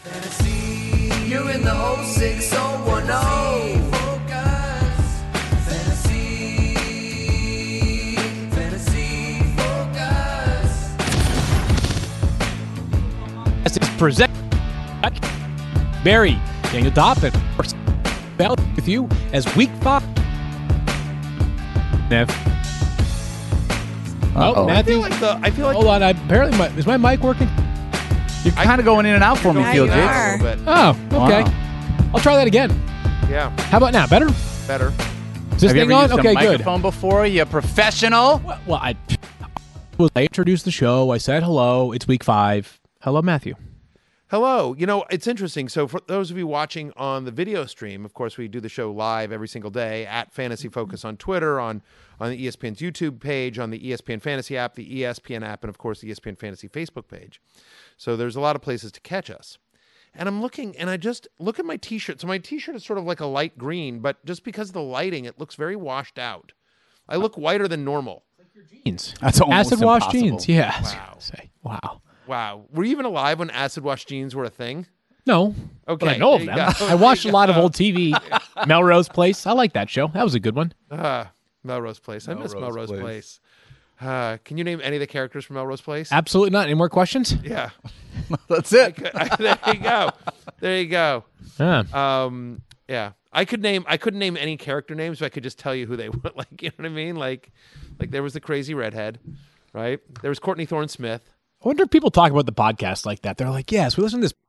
You're in the 06010. Focus. Fantasy Focus. This is present. Barry, Daniel Doffin, with you as week 5. Nev. Oh, Matthew. I feel like. Hold on. Apparently, is my mic working? You're kind of going in and out for me, Field Jakes. A little bit. Oh, okay. Wow. I'll try that again. Yeah, How about now? Better? better. Is this Have you thing ever on? used Okay, a good. microphone before? You professional? Well, I introduced the show. I said hello. It's week 5. Hello, Matthew. Hello. You know, it's interesting. So for those of you watching on the video stream, of course, we do the show live every single day at Fantasy Focus on Twitter, on the ESPN's YouTube page, on the ESPN Fantasy app, the ESPN app, and, of course, the ESPN Fantasy Facebook page. So there's a lot of places to catch us. And I'm looking, and I just look at my T-shirt. So my T-shirt is sort of like a light green, but just because of the lighting, it looks very washed out. I look whiter than normal. Jeans. That's almost Acid wash impossible. jeans. Yeah. Wow. Say, wow. Wow. Were you even alive when acid wash jeans were a thing? No. Okay. But I know of there them. you go. I watched a lot of old TV. Melrose Place. I like that show. That was a good one. Melrose Place. I miss Melrose Melrose Place. Can you name any of the characters from Melrose Place? Absolutely not. Any more questions? Yeah. That's it. There you go. There you go. Yeah. Yeah. I couldn't name any character names, but I could just tell you who they were. Like, you know what I mean? Like there was the crazy redhead, right? There was Courtney Thorne Smith. I wonder if people talk about the podcast like that. They're like, yes, we listen to this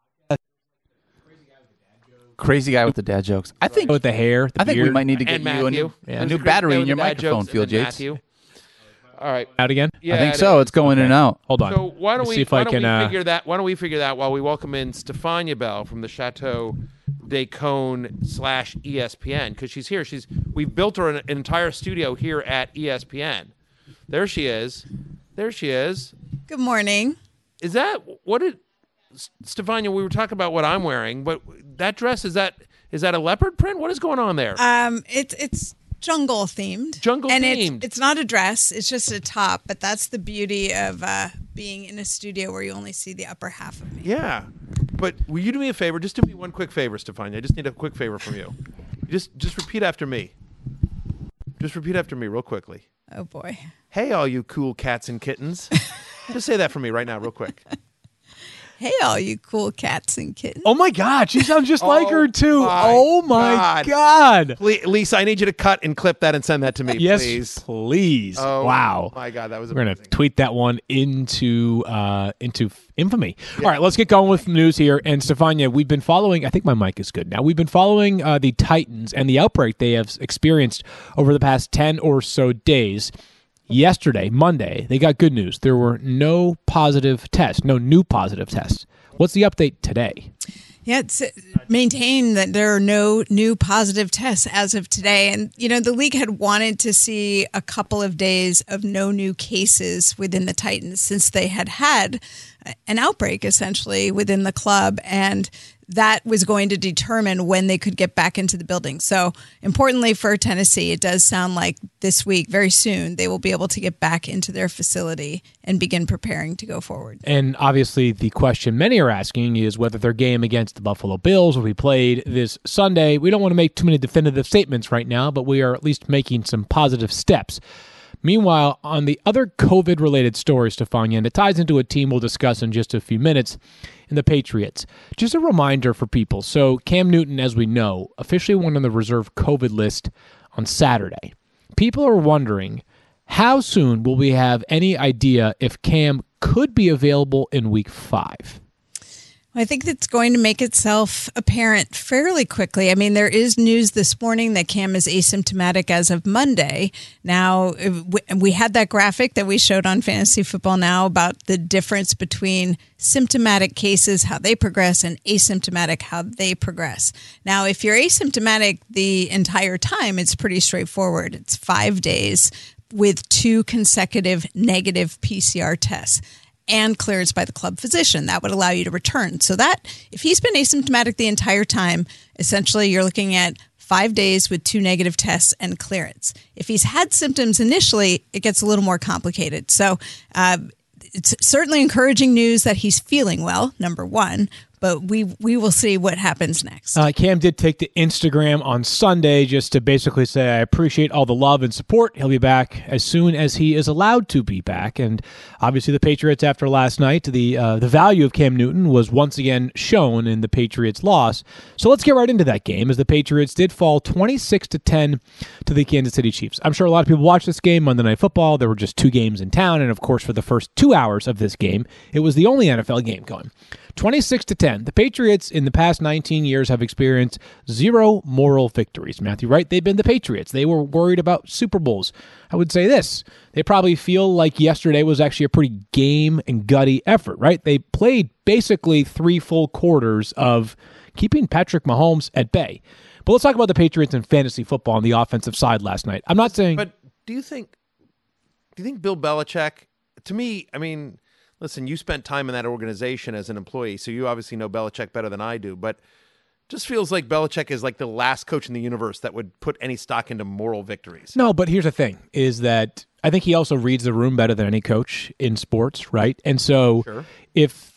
Crazy guy with the dad jokes. I think with the hair, the we beard. might need to get And you Matthew. a new battery in your microphone, Field Jakes. Matthew. All right. Out again? Yeah, I think it so. is. It's going in and out. Hold on. So why don't Let's we see if I can figure that? Why don't we figure that while we welcome in Stefania Bell from the Chateau de Cone / ESPN, because she's here. We've built her an entire studio here at ESPN. There she is. There she is. Good morning. Is that what it? Stefania, we were talking about what I'm wearing, but that dress is that a leopard print? What is going on there? It's jungle themed. Jungle and themed. It's not a dress. It's just a top. But that's the beauty of being in a studio where you only see the upper half of me. Yeah, but will you do me a favor? Just do me one quick favor, Stefania. I just need a quick favor from you. Just repeat after me. Just repeat after me real quickly. Oh boy. Hey, all you cool cats and kittens. Just say that for me right now, real quick. Hey, all you cool cats and kittens. Oh my God, she sounds just like her too. my Oh my God. Please, Lisa, I need you to cut and clip that and send that to me, Yes, please. please. Oh, Wow. my God, that was We're amazing. gonna tweet that one into infamy. All right, let's get going with the news here. And Stefania, we've been following. I think my mic is good now. We've been following the Titans and the outbreak they have experienced over the past 10 or so days. Yesterday, Monday, they got good news. There were no positive tests, no new positive tests. What's the update today? Yeah, it's maintain that there are no new positive tests as of today. And, you know, the league had wanted to see a couple of days of no new cases within the Titans since they had an outbreak essentially within the club. And that was going to determine when they could get back into the building. So importantly for Tennessee, it does sound like this week, very soon, they will be able to get back into their facility and begin preparing to go forward. And obviously the question many are asking is whether their game against the Buffalo Bills will be played this Sunday. We don't want to make too many definitive statements right now, but we are at least making some positive steps. Meanwhile, on the other COVID-related story, Stefania, and it ties into a team we'll discuss in just a few minutes, in the Patriots. Just a reminder for people. So Cam Newton, as we know, officially went on the reserve COVID list on Saturday. People are wondering, how soon will we have any idea if Cam could be available in Week 5? I think that's going to make itself apparent fairly quickly. I mean, there is news this morning that Cam is asymptomatic as of Monday. Now, we had that graphic that we showed on Fantasy Football Now about the difference between symptomatic cases, how they progress, and asymptomatic, how they progress. Now, if you're asymptomatic the entire time, it's pretty straightforward. It's 5 days with 2 consecutive negative PCR tests and clearance by the club physician. That would allow you to return. So that, if he's been asymptomatic the entire time, essentially you're looking at 5 days with 2 negative tests and clearance. If he's had symptoms initially, it gets a little more complicated. So it's certainly encouraging news that he's feeling well, number one, but we will see what happens next. Cam did take to Instagram on Sunday just to basically say, I appreciate all the love and support. He'll be back as soon as he is allowed to be back. And obviously the Patriots, after last night, the value of Cam Newton was once again shown in the Patriots' loss. So let's get right into that game, as the Patriots did fall 26-10 to the Kansas City Chiefs. I'm sure a lot of people watched this game, Monday Night Football. There were just 2 games in town. And of course, for the first 2 hours of this game, it was the only NFL game going. 26-10. The Patriots in the past 19 years have experienced 0 moral victories. Matthew, right? They've been the Patriots. They were worried about Super Bowls. I would say this. They probably feel like yesterday was actually a pretty game and gutty effort, right? They played basically 3 full quarters of keeping Patrick Mahomes at bay. But let's talk about the Patriots in fantasy football on the offensive side last night. I'm not saying... But do you think Bill Belichick, to me, I mean... Listen, you spent time in that organization as an employee, so you obviously know Belichick better than I do, but just feels like Belichick is like the last coach in the universe that would put any stock into moral victories. No, but here's the thing, is that I think he also reads the room better than any coach in sports, right? And so Sure. if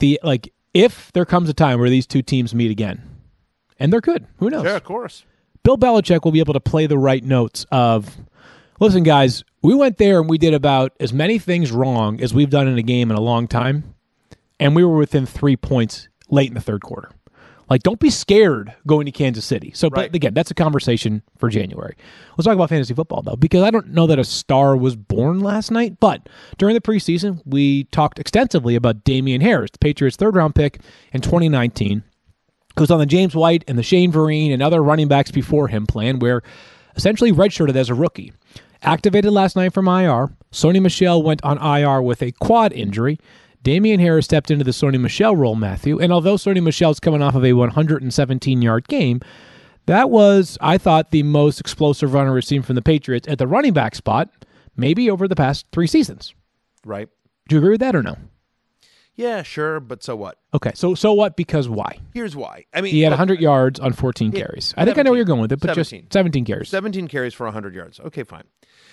there comes a time where these two teams meet again, and they're good, who knows? Yeah, of course. Bill Belichick will be able to play the right notes of, listen, guys, we went there and we did about as many things wrong as we've done in a game in a long time, and we were within 3 points late in the third quarter. Like, don't be scared going to Kansas City. So, Right. but again, that's a conversation for January. Let's talk about fantasy football, though, because I don't know that a star was born last night, but during the preseason, we talked extensively about Damian Harris, the Patriots' third-round pick in 2019, who was on the James White and the Shane Vereen and other running backs before him plan, where essentially redshirted as a rookie. Activated last night from IR. Sony Michel went on IR with a quad injury. Damian Harris stepped into the Sony Michel role, Matthew. And although Sony Michel's coming off of a 117-yard game, that was, I thought, the most explosive runner we've seen from the Patriots at the running back spot, maybe over the past 3 seasons. Right. Do you agree with that or no? Yeah, sure, but so what? Okay, so what? Because why? Here's why. I mean, He had look, 100 yards on 14 carries. I think I know where you're going with it, but 17. just 17 carries. 17 carries for 100 yards. Okay, fine.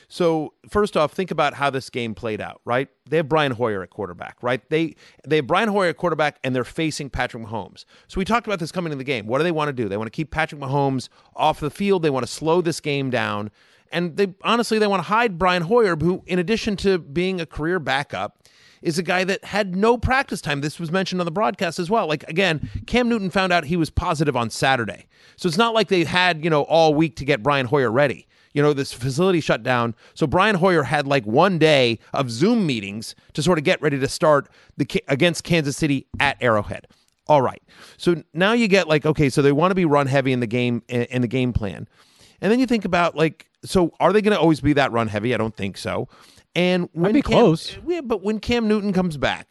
So first off, think about how this game played out, right? They have Brian Hoyer at quarterback, right? They have Brian Hoyer at quarterback, and they're facing Patrick Mahomes. So we talked about this coming in the game. What do they want to do? They want to keep Patrick Mahomes off the field. They want to slow this game down. And they want to hide Brian Hoyer, who, in addition to being a career backup, is a guy that had no practice time. This was mentioned on the broadcast as well. Like, again, Cam Newton found out he was positive on Saturday. So it's not like they had, all week to get Brian Hoyer ready. This facility shut down. So Brian Hoyer had like 1 day of Zoom meetings to sort of get ready to start against Kansas City at Arrowhead. All right. So now you get like, okay, so they want to be run heavy in the game plan. And then you think about so are they going to always be that run heavy? I don't think so. And when Might be close. Yeah, but when Cam Newton comes back,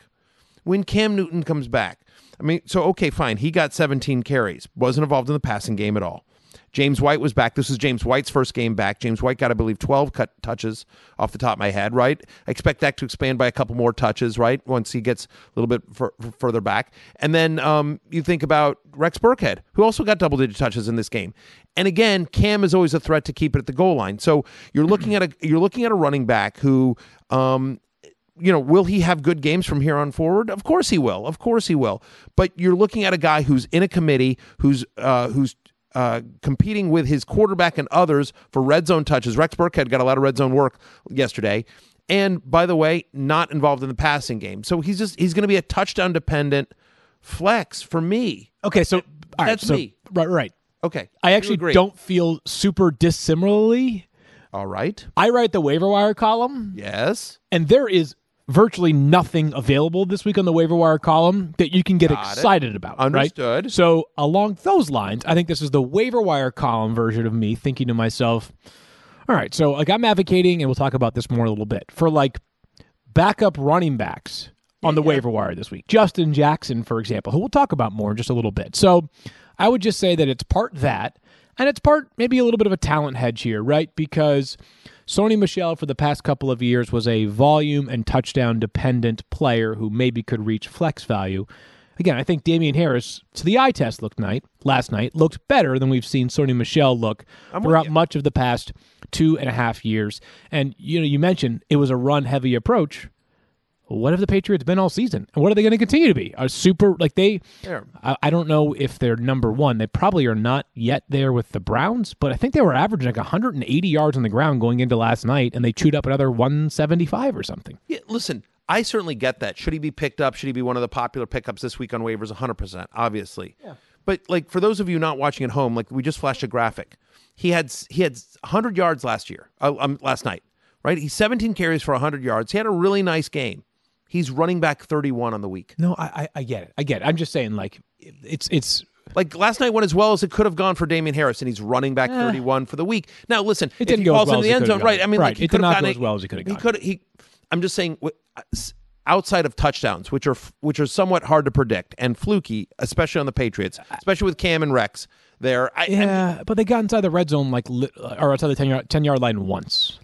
I mean, so okay, fine. He got 17 carries. Wasn't involved in the passing game at all. James White was back. This was James White's first game back. James White got, I believe, 12 touches off the top of my head, right? I expect that to expand by a couple more touches, right, once he gets a little bit further back. And then you think about Rex Burkhead, who also got double-digit touches in this game. And again, Cam is always a threat to keep it at the goal line. So you're looking at a running back who will he have good games from here on forward? Of course he will. But you're looking at a guy who's in a committee, who's competing with his quarterback and others for red zone touches. Rex Burkhead got a lot of red zone work yesterday. And by the way, not involved in the passing game. So he's going to be a touchdown dependent flex for me. Okay, so all right, That's me. Right. Okay. I You actually agree. don't feel super dissimilarly. All right. I write the waiver wire column, Yes. and there is virtually nothing available this week on the waiver wire column that you can get Got it. excited about. Understood. Right? So along those lines, I think this is the waiver wire column version of me thinking to myself, all right, so I'm advocating, and we'll talk about this more in a little bit, for backup running backs on the waiver wire this week. Justin Jackson, for example, who we'll talk about more in just a little bit. So I would just say that it's part that, and it's part maybe a little bit of a talent hedge here, right? Because Sony Michel for the past couple of years was a volume and touchdown dependent player who maybe could reach flex value. Again, I think Damian Harris, to the eye test last night, looked better than we've seen Sony Michel look throughout much of the past 2.5 years. And you mentioned it was a run-heavy approach. what have the Patriots been all season? And what are they going to continue to be? A super, like I don't know if they're number one. They probably are not yet there with the Browns, but I think they were averaging like 180 yards on the ground going into last night, and they chewed up another 175 or something. Yeah, listen, I certainly get that. Should he be picked up? Should he be one of the popular pickups this week on waivers? 100%, obviously. Yeah. But like for those of you not watching at home, like we just flashed a graphic. He had 100 yards last night, right? He's 17 carries for 100 yards. He had a really nice game. He's running back 31 on the week. No, I get it. I'm just saying, like, it's like last night went as well as it could have gone for Damian Harris, and he's running back 31 for the week. Now, listen, it didn't if he go falls as well into the end zone, right? I mean, right. like, he It did could have not go gotten as well as he could have gone. I'm just saying, outside of touchdowns, which are somewhat hard to predict and fluky, especially on the Patriots, especially with Cam and Rex there. But they got inside the red zone or outside the 10-yard line once.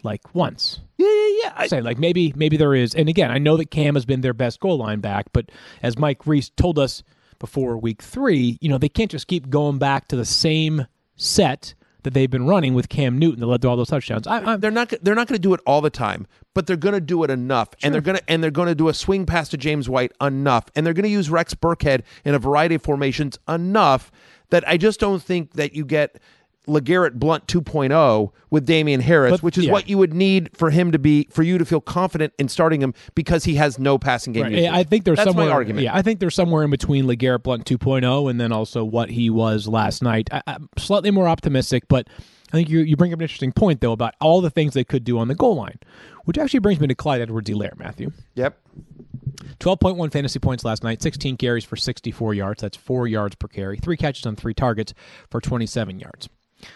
Yeah. Say like maybe there is, and again, I know that Cam has been their best goal line back, but as Mike Reese told us before week 3, they can't just keep going back to the same set that they've been running with Cam Newton that led to all those touchdowns. They're not going to do it all the time, but they're going to do it enough, and they're going to do a swing pass to James White enough, and they're going to use Rex Burkhead in a variety of formations enough that I just don't think that you get LeGarrette Blount 2.0 with Damian Harris, which is what you would need for you to feel confident in starting him because he has no passing game. Right. I think there's my argument. Yeah, I think there's somewhere in between LeGarrette Blount 2.0 and then also what he was last night. I'm slightly more optimistic, but I think you bring up an interesting point though about all the things they could do on the goal line, which actually brings me to Clyde Edwards-Helaire, Matthew. Yep. 12.1 fantasy points last night, 16 carries for 64 yards. That's 4 yards per carry. 3 catches on 3 targets for 27 yards.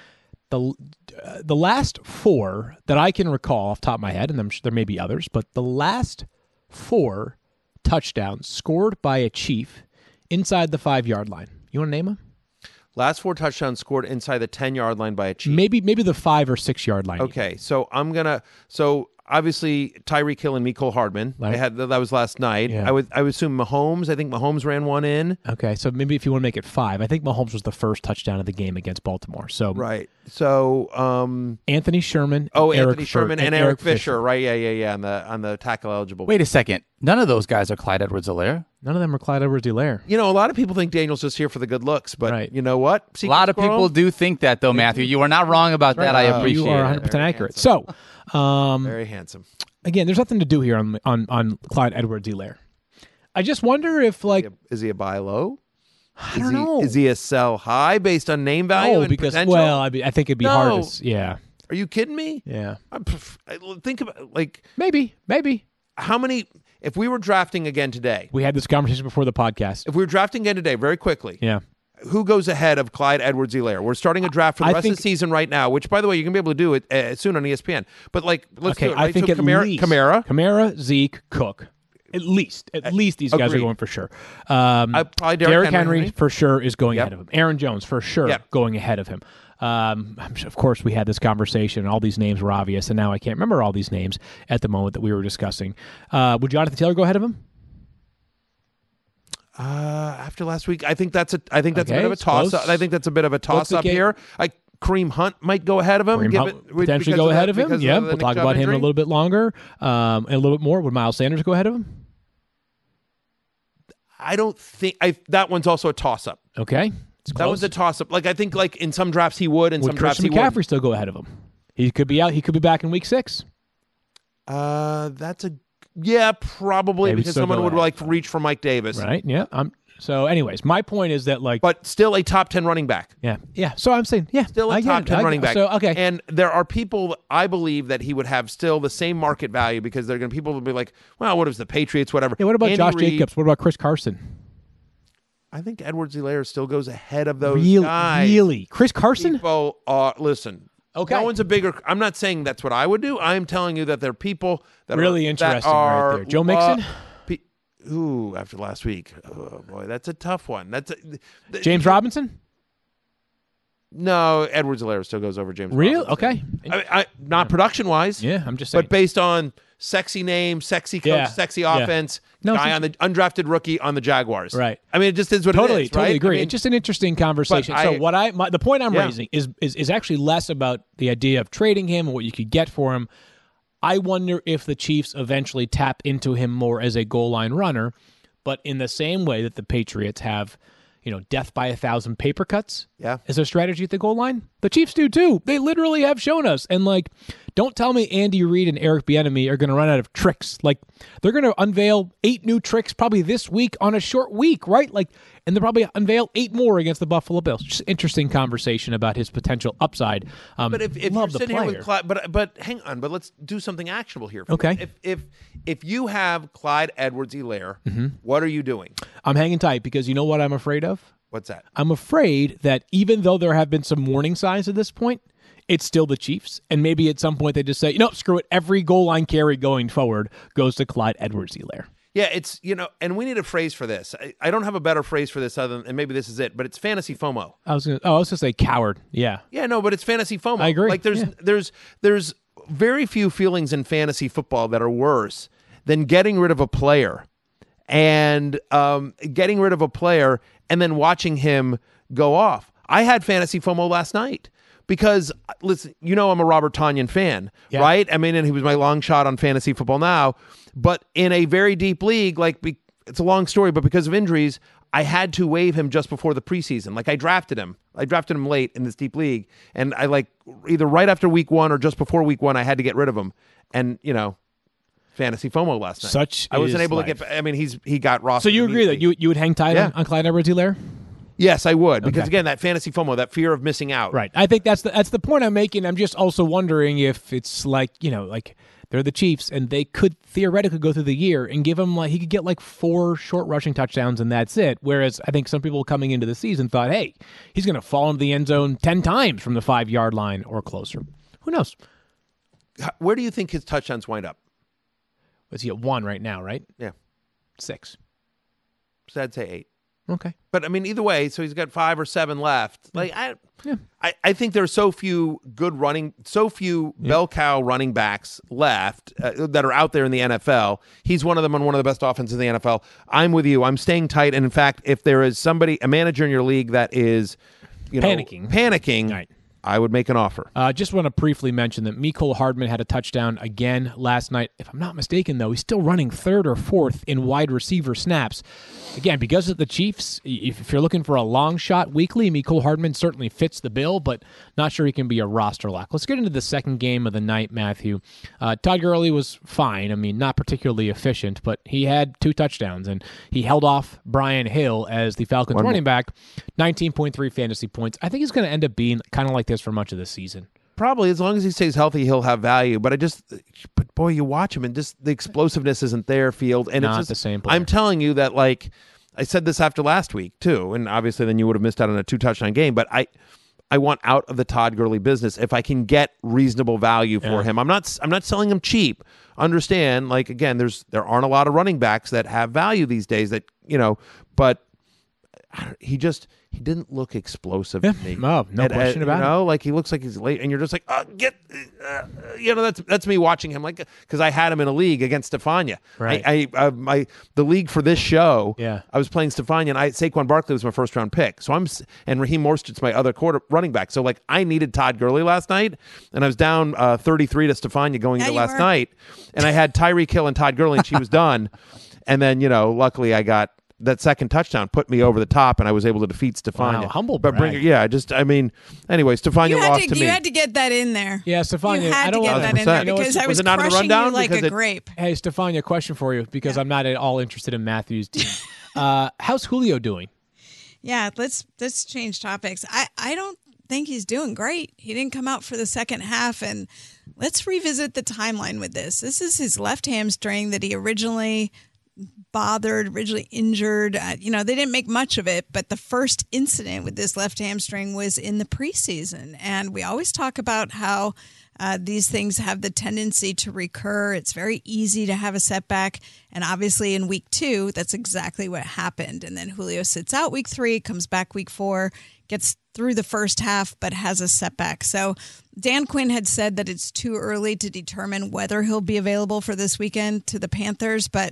The last 4 that I can recall off the top of my head, and there may be others, but the last 4 touchdowns scored by a Chief inside the 5-yard line. You want to name them? Last 4 touchdowns scored inside the 10-yard line by a Chief. Maybe the 5 or 6-yard line. Okay, so obviously Tyreek Hill and Mecole Hardman. Right. That was last night. Yeah. I would assume Mahomes. I think Mahomes ran one in. Okay, so maybe if you want to make it 5, I think Mahomes was the first touchdown of the game against Baltimore. So right. So Anthony Sherman. Anthony Sherman and Eric Fisher. Right. Yeah. On the tackle eligible. Wait a second. None of those guys are Clyde Edwards-Helaire. None of them are Clyde Edwards-Helaire. A lot of people think Daniel's just here for the good looks, but right. You know what? A lot of people do think that, though, Matthew. You are not wrong about that. I appreciate it. You are 100% accurate. So, very handsome. Again, there's nothing to do here on Clyde Edwards-Helaire. I just wonder if, like... Is he a buy low? I don't know. Is he a sell high based on name value and because, potential? well, I think it'd be hard to... Yeah. Are you kidding me? Yeah. Think about, like... Maybe. How many... If we were drafting again today... We had this conversation before the podcast. If we were drafting again today, very quickly... Yeah. Who goes ahead of Clyde Edwards-Helaire? We're starting a draft for the rest of the season right now, which, by the way, you're going to be able to do it soon on ESPN. But, let's do it. Right? I think so at least Kamara, Zeke, Cook. At least these guys are going for sure. Probably Derrick Henry for sure is going ahead of him. Aaron Jones for sure going ahead of him. Of course, we had this conversation, and all these names were obvious, and now I can't remember all these names at the moment that we were discussing. Would Jonathan Taylor go ahead of him? After last week, I think that's a bit of a toss up. I think that's a bit of a toss up here. Kareem Hunt might go ahead of him. Potentially go ahead of him. Yeah, we'll talk about him in a little bit longer, and a little bit more. Would Miles Sanders go ahead of him? I don't think that one's also a toss up. Okay, that was a toss up. I think in some drafts he would, in some drafts he would. Christian McCaffrey still go ahead of him? He could be out. He could be back in week 6. Probably because someone would reach for Mike Davis. Right. Yeah. So, anyways, my point is that but still a top 10 running back. Yeah. So I'm saying, still a top 10 running back. So okay. And there are people I believe that he would have still the same market value because people will be like, well, what is the Patriots, whatever. Yeah. What about Josh Jacobs? What about Chris Carson? I think Edwards-Helaire still goes ahead of those guys. Really, Chris Carson? People listen. Okay. No one's a bigger. I'm not saying that's what I would do. I'm telling you that there are people that really are interesting right there. Joe Mixon. After last week, oh boy, that's a tough one. James Robinson. No, Edwards-Helaire still goes over James. Real? Robinson. Okay. Not production wise. Yeah, I'm just saying. But based on sexy name, sexy coach, sexy offense, guy on the undrafted rookie on the Jaguars. Right. I mean, it just is what it is. Totally right? agree. It's just an interesting conversation. So the point I'm raising is actually less about the idea of trading him and what you could get for him. I wonder if the Chiefs eventually tap into him more as a goal line runner, but in the same way that the Patriots have, death by 1,000 paper cuts as a strategy at the goal line, the Chiefs do too. They literally have shown us. And don't tell me Andy Reid and Eric Bieniemy are going to run out of tricks. They're going to unveil 8 new tricks probably this week on a short week, right? And they'll probably unveil 8 more against the Buffalo Bills. Just interesting conversation about his potential upside. But if you're love the sitting here player. with Clyde, but hang on, but let's do something actionable here. Okay. If you have Clyde Edwards-Helaire, Mm-hmm. what are you doing? I'm hanging tight because you know what I'm afraid of? What's that? I'm afraid that even though there have been some warning signs at this point, it's still the Chiefs. And maybe at some point they just say, screw it. Every goal line carry going forward goes to Clyde Edwards-Helaire. Yeah, it's, and we need a phrase for this. I don't have a better phrase for this other than, and maybe this is it, but it's fantasy FOMO. I was gonna say coward. Yeah. Yeah, no, but it's fantasy FOMO. I agree. There's very few feelings in fantasy football that are worse than getting rid of a player and then watching him go off. I had fantasy FOMO last night because, listen, I'm a Robert Tonyan fan, right? I mean, and he was my long shot on Fantasy Football Now, but in a very deep league, it's a long story, but because of injuries, I had to waive him just before the preseason. I drafted him late in this deep league, and I either right after week 1 or just before week 1, I had to get rid of him. And, fantasy FOMO last night. I wasn't able to get. I mean, he got rostered. So you agree that you would hang tight on Clyde Edwards-Helaire? Yes, I would, because again, that fantasy FOMO, that fear of missing out. Right. I think that's the point I'm making. I'm just also wondering if it's they're the Chiefs and they could theoretically go through the year and give him he could get 4 short rushing touchdowns and that's it. Whereas I think some people coming into the season thought, hey, he's going to fall into the end zone 10 times from the 5-yard line or closer. Who knows? Where do you think his touchdowns wind up? Was he at 1 right now, right? Yeah. 6. So I'd say 8. Okay. But I mean, either way, so he's got 5 or 7 left. I think there's so few bell cow running backs left that are out there in the NFL. He's one of them on one of the best offenses in the NFL. I'm with you. I'm staying tight. And in fact, if there is a manager in your league that is, panicking, right, I would make an offer. Just want to briefly mention that Mecole Hardman had a touchdown again last night. If I'm not mistaken, though, he's still running 3rd or 4th in wide receiver snaps. Again, because of the Chiefs, if you're looking for a long shot weekly, Mecole Hardman certainly fits the bill, but not sure he can be a roster lock. Let's get into the second game of the night, Matthew. Todd Gurley was fine. I mean, not particularly efficient, but he had 2 touchdowns, and he held off Brian Hill as the Falcons running back, 19.3 fantasy points. I think he's going to end up being kind of like this for much of the season. Probably, as long as he stays healthy, he'll have value. But boy, you watch him and just the explosiveness isn't there, Field. And not it's just the same player. I'm telling you that, I said this after last week too, and obviously then you would have missed out on a 2-touchdown game. But I want out of the Todd Gurley business if I can get reasonable value for him. I'm not selling him cheap. Understand? Again, there aren't a lot of running backs that have value these days. But he didn't look explosive to me. No question about it. He looks like he's late, and you're just like, that's me watching him, because I had him in a league against Stephania. Right. The league for this show. Yeah. I was playing Stephania, and Saquon Barkley was my first round pick. So and Raheem Mostert's my other running back. So I needed Todd Gurley last night, and I was down 33 to Stephania going into last night, and I had Tyreek Hill and Todd Gurley, and she was done. And then luckily I got. That second touchdown put me over the top, and I was able to defeat Stephania. Wow, humble but brag. Anyway, Stephania lost to me. You had to get that in there. Yeah, Stephania. You had to get that in there because I was it not in the crushing rundown? you like Because a grape. Hey, Stephania, question for you, because I'm not at all interested in Matthew's team. How's Julio doing? Yeah, let's change topics. I don't think he's doing great. He didn't come out for the second half, and let's revisit the timeline with this. This is his left hamstring that he originally injured. They didn't make much of it, but the first incident with this left hamstring was in the preseason. And we always talk about how these things have the tendency to recur. It's very easy to have a setback. And obviously in week 2, that's exactly what happened. And then Julio sits out week 3, comes back week 4, gets through the first half, but has a setback. So Dan Quinn had said that it's too early to determine whether he'll be available for this weekend to the Panthers, but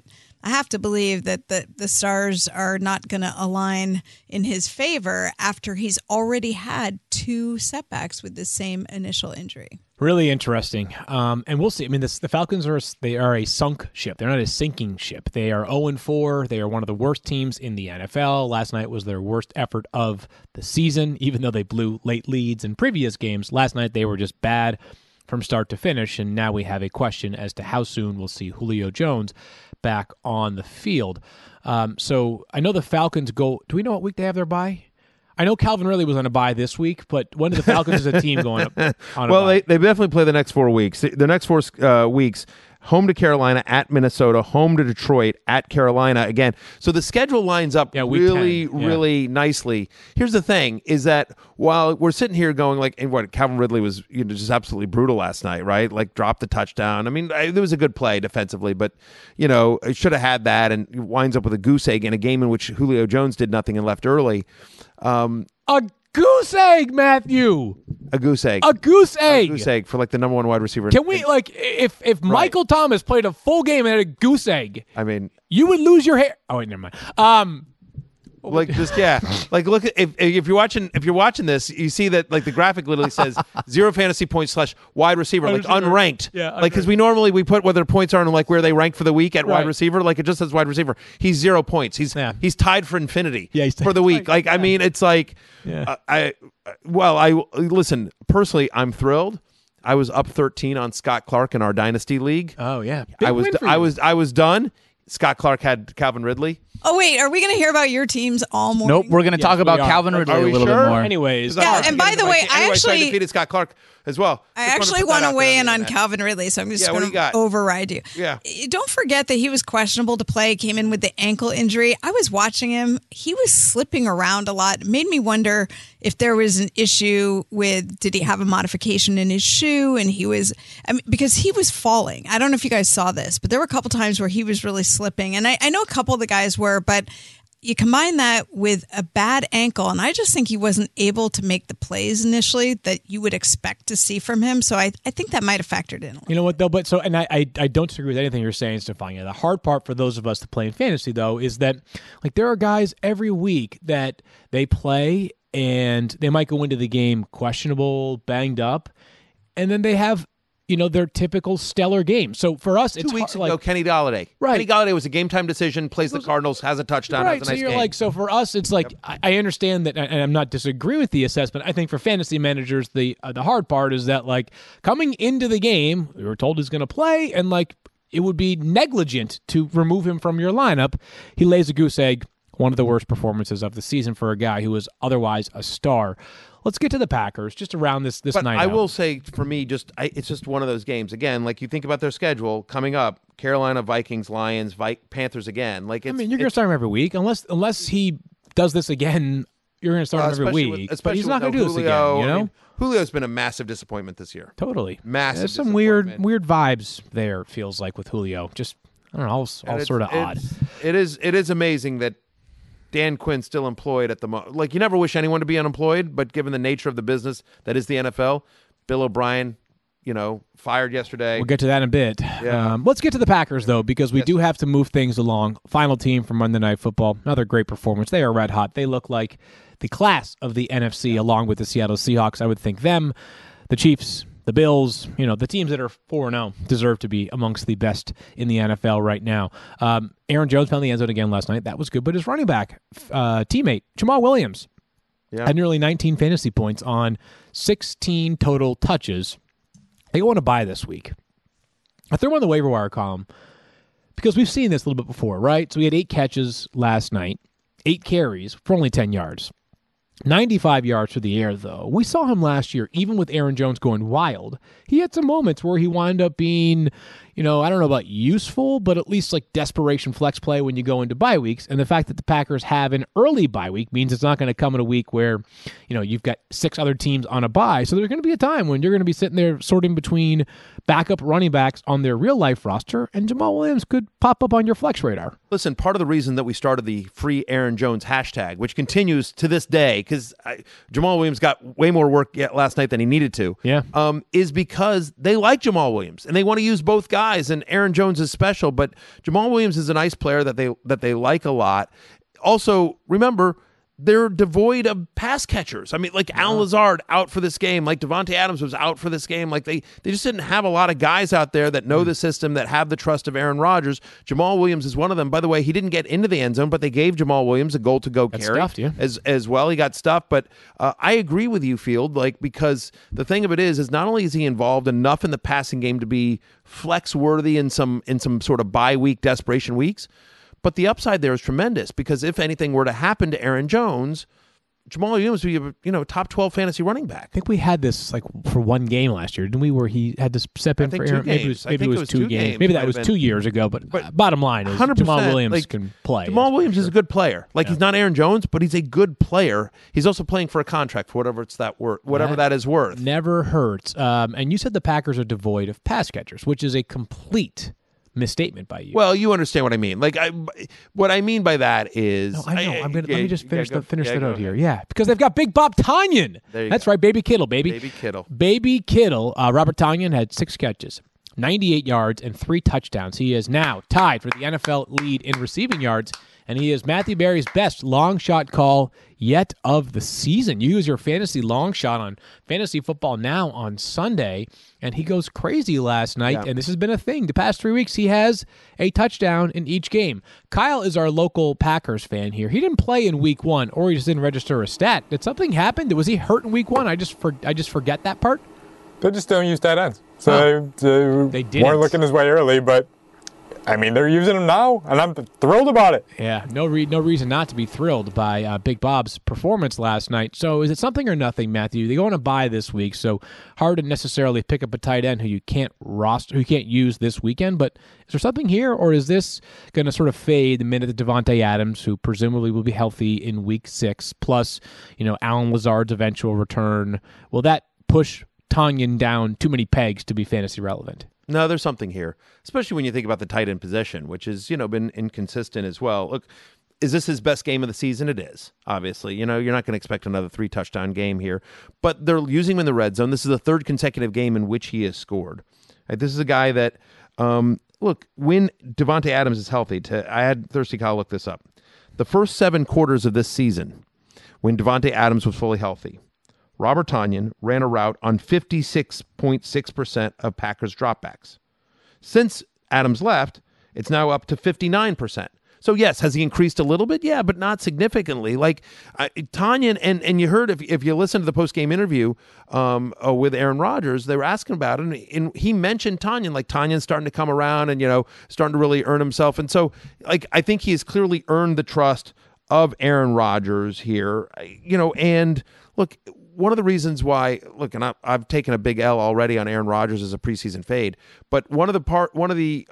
I have to believe that the stars are not going to align in his favor after he's already had 2 setbacks with the same initial injury. Really interesting. And we'll see. I mean, the Falcons are a sunk ship. They're not a sinking ship. They are 0-4. They are one of the worst teams in the NFL. Last night was their worst effort of the season, even though they blew late leads in previous games. Last night they were just bad from start to finish, and now we have a question as to how soon we'll see Julio Jones back on the field. So I know the Falcons go. Do we know what week they have their bye? I know Calvin Ridley was on a bye this week, but when do the Falcons as a team going on a bye? Well, they definitely play the next 4 weeks. The next 4 weeks, home to Carolina, at Minnesota, home to Detroit, at Carolina again. So the schedule lines up really nicely. Here's the thing, is that while we're sitting here going like, and what, Calvin Ridley was just absolutely brutal last night, right? Like dropped the touchdown. I mean, there was a good play defensively, but it should have had that, and winds up with a goose egg in a game in which Julio Jones did nothing and left early. A goose egg, Matthew. A goose egg. A goose egg. A goose egg for like the number 1 wide receiver. Can we if Michael Thomas played a full game and had a goose egg? I mean, you would lose your hair. Oh wait, never mind. Like this, yeah. Like look at if you're watching this, you see that like the graphic literally says 0 fantasy points / wide receiver, like unranked. Yeah, like because we normally put where their points are and like where they rank for the week at Right. wide receiver. Like it just says wide receiver. He's 0 points. He's tied for infinity. Yeah, he's for the week. Like I mean, it's like Yeah. Listen personally, I'm thrilled. I was up 13 on Scott Clark in our dynasty league. Oh yeah, I was done. Scott Clark had Calvin Ridley. Oh, wait, are we going to hear about your teams all morning? Nope, we're going to talk about we are. Calvin Ridley Are a we little sure? bit more. Anyways, Yeah, and by the way, I defeated Scott Clark as well. I Just actually wanted to put want that to out weigh there in on internet. Calvin Ridley, so I'm just Yeah, what going do you got? to override you. Yeah. Don't forget that he was questionable to play, came in with the ankle injury. I was watching him. He was slipping around a lot. It made me wonder if there was an issue with, did he have a modification in his shoe? And because he was falling. I don't know if you guys saw this, but there were a couple times where he was really slipping. And I know a couple of the guys were, but you combine that with a bad ankle, and I just think he wasn't able to make the plays initially that you would expect to see from him. So I think that might have factored in. You know what, though? But I don't disagree with anything you're saying, Stefania. The hard part for those of us that play in fantasy, though, is that like there are guys every week that they play and they might go into the game questionable, banged up, and then they have their typical stellar game. So for us, it's 2 weeks hard, ago, like, Kenny Golladay. Right. Kenny Golladay was a game time decision. Plays the Cardinals, has a touchdown, right. has a nice So you're game. like, so for us, it's like I understand that, and I'm not disagreeing with the assessment. I think for fantasy managers, the hard part is that like coming into the game, we were told he's going to play, and like it would be negligent to remove him from your lineup. He lays a goose egg. One of the worst performances of the season for a guy who was otherwise a star. Let's get to the Packers just around this but night. I will say, for me, it's just one of those games. Again, like you think about their schedule coming up: Carolina, Vikings, Lions, Panthers again. Like you're going to start him every week unless he does this again. You're going to start him every week, but he's not going to do this again. I mean, Julio's been a massive disappointment this year. Totally Massive. There's some disappointment. weird vibes there. Feels like with Julio, just I don't know, all sort of odd. It is amazing that Dan Quinn's still employed at the moment. Like, you never wish anyone to be unemployed, but given the nature of the business that is the NFL, Bill O'Brien, fired yesterday. We'll get to that in a bit. Yeah. Let's get to the Packers, though, because we do have to move things along. Final team from Monday Night Football. Another great performance. They are red hot. They look like the class of the NFC, along with the Seattle Seahawks. I would think them, the Chiefs, the Bills, the teams that are 4-0 deserve to be amongst the best in the NFL right now. Aaron Jones found the end zone again last night. That was good. But his running back teammate, Jamal Williams, had nearly 19 fantasy points on 16 total touches. They go on a bye this week. I threw him on the waiver wire column because we've seen this a little bit before, right? So we had 8 catches last night, 8 carries for only 10 yards. 95 yards through the air, though. We saw him last year, even with Aaron Jones going wild. He had some moments where he wound up being, I don't know about useful, but at least like desperation flex play when you go into bye weeks. And the fact that the Packers have an early bye week means it's not going to come in a week where, you've got 6 other teams on a bye. So there's going to be a time when you're going to be sitting there sorting between backup running backs on their real life roster, and Jamal Williams could pop up on your flex radar. Listen, part of the reason that we started the free Aaron Jones hashtag, which continues to this day, because Jamal Williams got way more work last night than he needed to. Yeah. Is because they like Jamal Williams and they want to use both guys. And Aaron Jones is special, but Jamal Williams is a nice player that they like a lot. Also, remember, they're devoid of pass catchers. I mean, like Alan Lazard out for this game, like Devontae Adams was out for this game. Like they just didn't have a lot of guys out there that know the system, that have the trust of Aaron Rodgers. Jamal Williams is one of them. By the way, he didn't get into the end zone, but they gave Jamal Williams a goal-to-go carry stuffed, yeah. as well. He got stuffed, but I agree with you, Field, like because the thing of it is not only is he involved enough in the passing game to be flex-worthy in some sort of bye-week desperation weeks, but the upside there is tremendous because if anything were to happen to Aaron Jones, Jamal Williams would be a top 12 fantasy running back. I think we had this like for one game last year, didn't we? Where he had to step in I think for 2 Aaron. games. Maybe it was 2 games. Maybe that Might was have 2 been. years ago. But bottom line is 100%, Jamal Williams like, can play. Jamal That's Williams for is a good player. Like he's not Aaron Jones, but he's a good player. He's also playing for a contract for whatever that is worth. Never hurts. And you said the Packers are devoid of pass catchers, which is a complete misstatement by you. Well, you understand what I mean. Like what I mean by that is, No, I know. Let me just finish the go note here. ahead. Yeah, because they've got Big Bob Tonyan. There you That's go. right, Baby Kittle, baby. Baby Kittle. Baby Kittle. Robert Tonyan had 6 catches, 98 yards, and 3 touchdowns. He is now tied for the NFL lead in receiving yards, and he is Matthew Berry's best long shot call yet of the season. You use your fantasy long shot on Fantasy Football Now on Sunday, and he goes crazy last night, Yeah. and this has been a thing. The past 3 weeks, he has a touchdown in each game. Kyle is our local Packers fan here. He didn't play in Week 1, or he just didn't register a stat. Did something happen? Was he hurt in Week 1? I just forget that part. They just don't use tight ends. So They they didn't. weren't looking his way early, but I mean, they're using him now, and I'm thrilled about it. Yeah, no reason not to be thrilled by Big Bob's performance last night. So is it something or nothing, Matthew? They go on a bye this week, so hard to necessarily pick up a tight end who you can't use this weekend. But is there something here, or is this going to sort of fade the minute that Devontae Adams, who presumably will be healthy in Week 6, plus Alan Lazard's eventual return, will that push Tonyan down too many pegs to be fantasy relevant? No, there's something here, especially when you think about the tight end position, which has been inconsistent as well. Look, is this his best game of the season? It is, obviously. You're not going to expect another 3-touchdown game here, but they're using him in the red zone. This is the 3rd consecutive game in which he has scored. Right, this is a guy that, look, when Devontae Adams is healthy, I had Thirsty Kyle look this up. The first 7 quarters of this season, when Devontae Adams was fully healthy, Robert Tonyan ran a route on 56.6% of Packers dropbacks. Since Adams left, it's now up to 59%. So yes, has he increased a little bit? Yeah, but not significantly. Like Tonyan, and you heard if you listen to the post-game interview with Aaron Rodgers, they were asking about it, and he mentioned Tonyan, like Tonyan's starting to come around and starting to really earn himself. And so, like, I think he has clearly earned the trust of Aaron Rodgers here. And look, one of the reasons why, look, and I've taken a big L already on Aaron Rodgers as a preseason fade, but one of the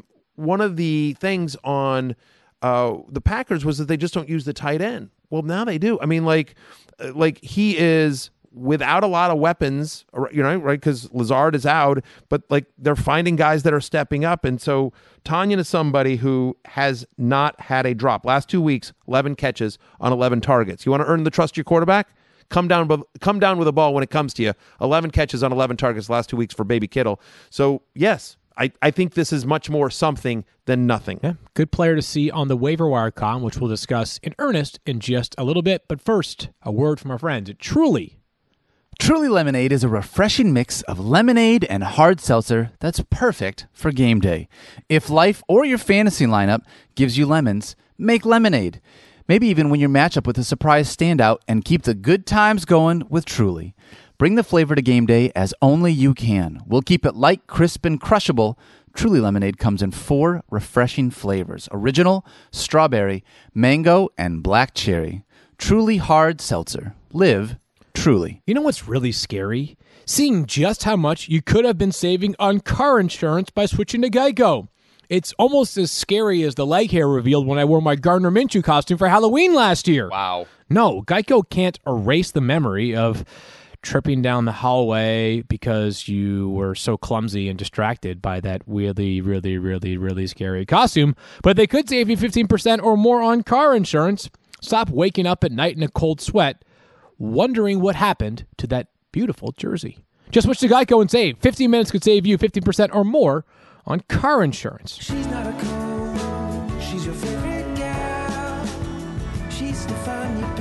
things on the Packers was that they just don't use the tight end. Well, now they do. I mean, like he is without a lot of weapons, right? Because Lazard is out, but like they're finding guys that are stepping up, and so Tonyan is somebody who has not had a drop. Last 2 weeks, 11 catches on 11 targets. You want to earn the trust of your quarterback? Come down with a ball when it comes to you. 11 catches on 11 targets last 2 weeks for Baby Kittle. So, yes, I think this is much more something than nothing. Yeah, good player to see on the waiver wire column, which we'll discuss in earnest in just a little bit. But first, a word from our friends at Truly. Truly Lemonade is a refreshing mix of lemonade and hard seltzer that's perfect for game day. If life or your fantasy lineup gives you lemons, make lemonade. Maybe even win your matchup with a surprise standout and keep the good times going with Truly. Bring the flavor to game day as only you can. We'll keep it light, crisp, and crushable. Truly Lemonade comes in 4 refreshing flavors: original, strawberry, mango, and black cherry. Truly hard seltzer. Live Truly. You know what's really scary? Seeing just how much you could have been saving on car insurance by switching to Geico. It's almost as scary as the leg hair revealed when I wore my Gardner Minshew costume for Halloween last year. Wow. No, Geico can't erase the memory of tripping down the hallway because you were so clumsy and distracted by that really, really, really, really scary costume. But they could save you 15% or more on car insurance. Stop waking up at night in a cold sweat wondering what happened to that beautiful jersey. Just switch to Geico and save. 15 minutes could save you 15% or more on car insurance. She's not a cone, she's your favorite gal. She's Stefania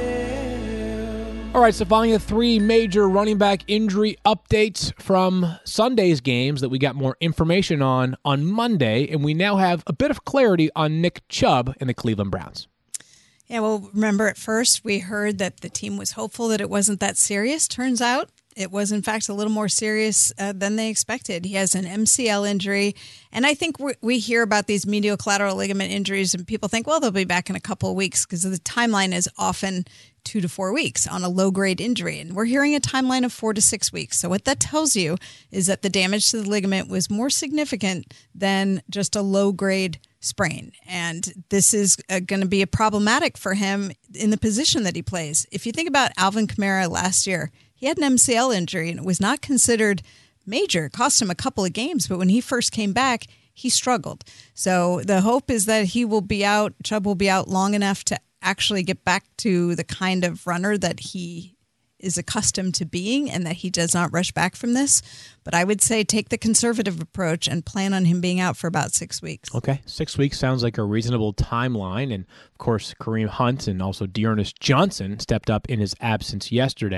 Bell. All right, Stefania, 3 major running back injury updates from Sunday's games that we got more information on Monday, and we now have a bit of clarity on Nick Chubb and the Cleveland Browns. Yeah, well, remember at first we heard that the team was hopeful that it wasn't that serious. Turns out it was, in fact, a little more serious than they expected. He has an MCL injury. And I think we hear about these medial collateral ligament injuries and people think, well, they'll be back in a couple of weeks because the timeline is often 2 to 4 weeks on a low-grade injury. And we're hearing a timeline of 4 to 6 weeks. So what that tells you is that the damage to the ligament was more significant than just a low-grade sprain. And this is going to be problematic for him in the position that he plays. If you think about Alvin Kamara last year, he had an MCL injury and it was not considered major. It cost him a couple of games, but when he first came back, he struggled. So the hope is that he will be out, Chubb will be out long enough to actually get back to the kind of runner that he is accustomed to being and that he does not rush back from this. But I would say take the conservative approach and plan on him being out for about 6 weeks. Okay, 6 weeks sounds like a reasonable timeline. And, of course, Kareem Hunt and also Dearness Johnson stepped up in his absence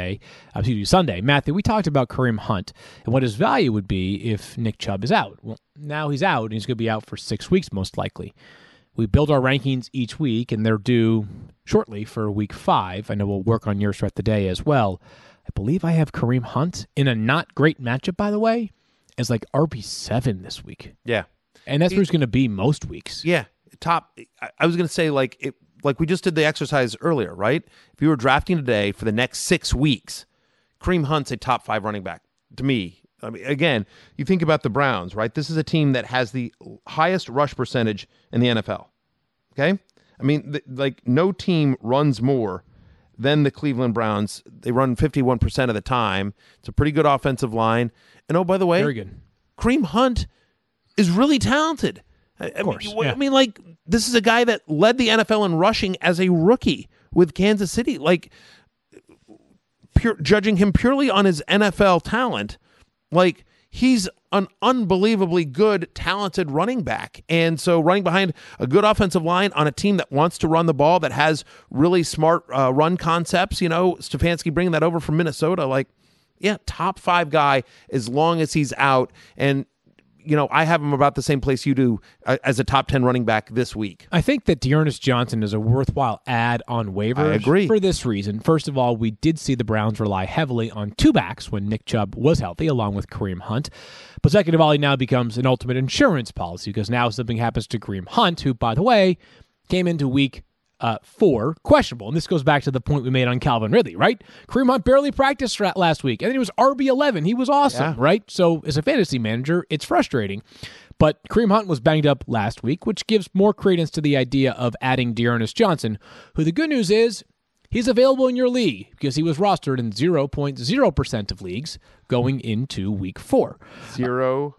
Sunday. Matthew, we talked about Kareem Hunt and what his value would be if Nick Chubb is out. Well, now he's out, and he's going to be out for 6 weeks most likely. We build our rankings each week, and they're due shortly for week 5. I know we'll work on yours throughout the day as well. I believe I have Kareem Hunt in a not great matchup, by the way, as like RB7 this week. Yeah. And that's where he's going to be most weeks. Yeah. Top. I was going to say, like we just did the exercise earlier, right? If you were drafting today for the next 6 weeks, Kareem Hunt's a top 5 running back to me. I mean, again, you think about the Browns, right? This is a team that has the highest rush percentage in the NFL. Okay? I mean, no team runs more than the Cleveland Browns. They run 51% of the time. It's a pretty good offensive line. And oh, by the way, very good. Kareem Hunt is really talented. Of course, I mean, like, this is a guy that led the NFL in rushing as a rookie with Kansas City. Like, judging him purely on his NFL talent, like, he's an unbelievably good, talented running back. And so running behind a good offensive line on a team that wants to run the ball, that has really smart run concepts, Stefanski bringing that over from Minnesota, like, yeah, top 5 guy as long as he's out. And, I have him about the same place you do as a top 10 running back this week. I think that Dearness Johnson is a worthwhile add on waivers. I agree. For this reason. First of all, we did see the Browns rely heavily on 2 backs when Nick Chubb was healthy, along with Kareem Hunt. But second of all, he now becomes an ultimate insurance policy because now something happens to Kareem Hunt, who, by the way, came into week 4 questionable. And this goes back to the point we made on Calvin Ridley, right? Kareem Hunt barely practiced last week, and then he was RB11. He was awesome, right? So as a fantasy manager, it's frustrating. But Kareem Hunt was banged up last week, which gives more credence to the idea of adding Dearness Johnson, who the good news is he's available in your league because he was rostered in 0.0% of leagues going into week 4. 0.0.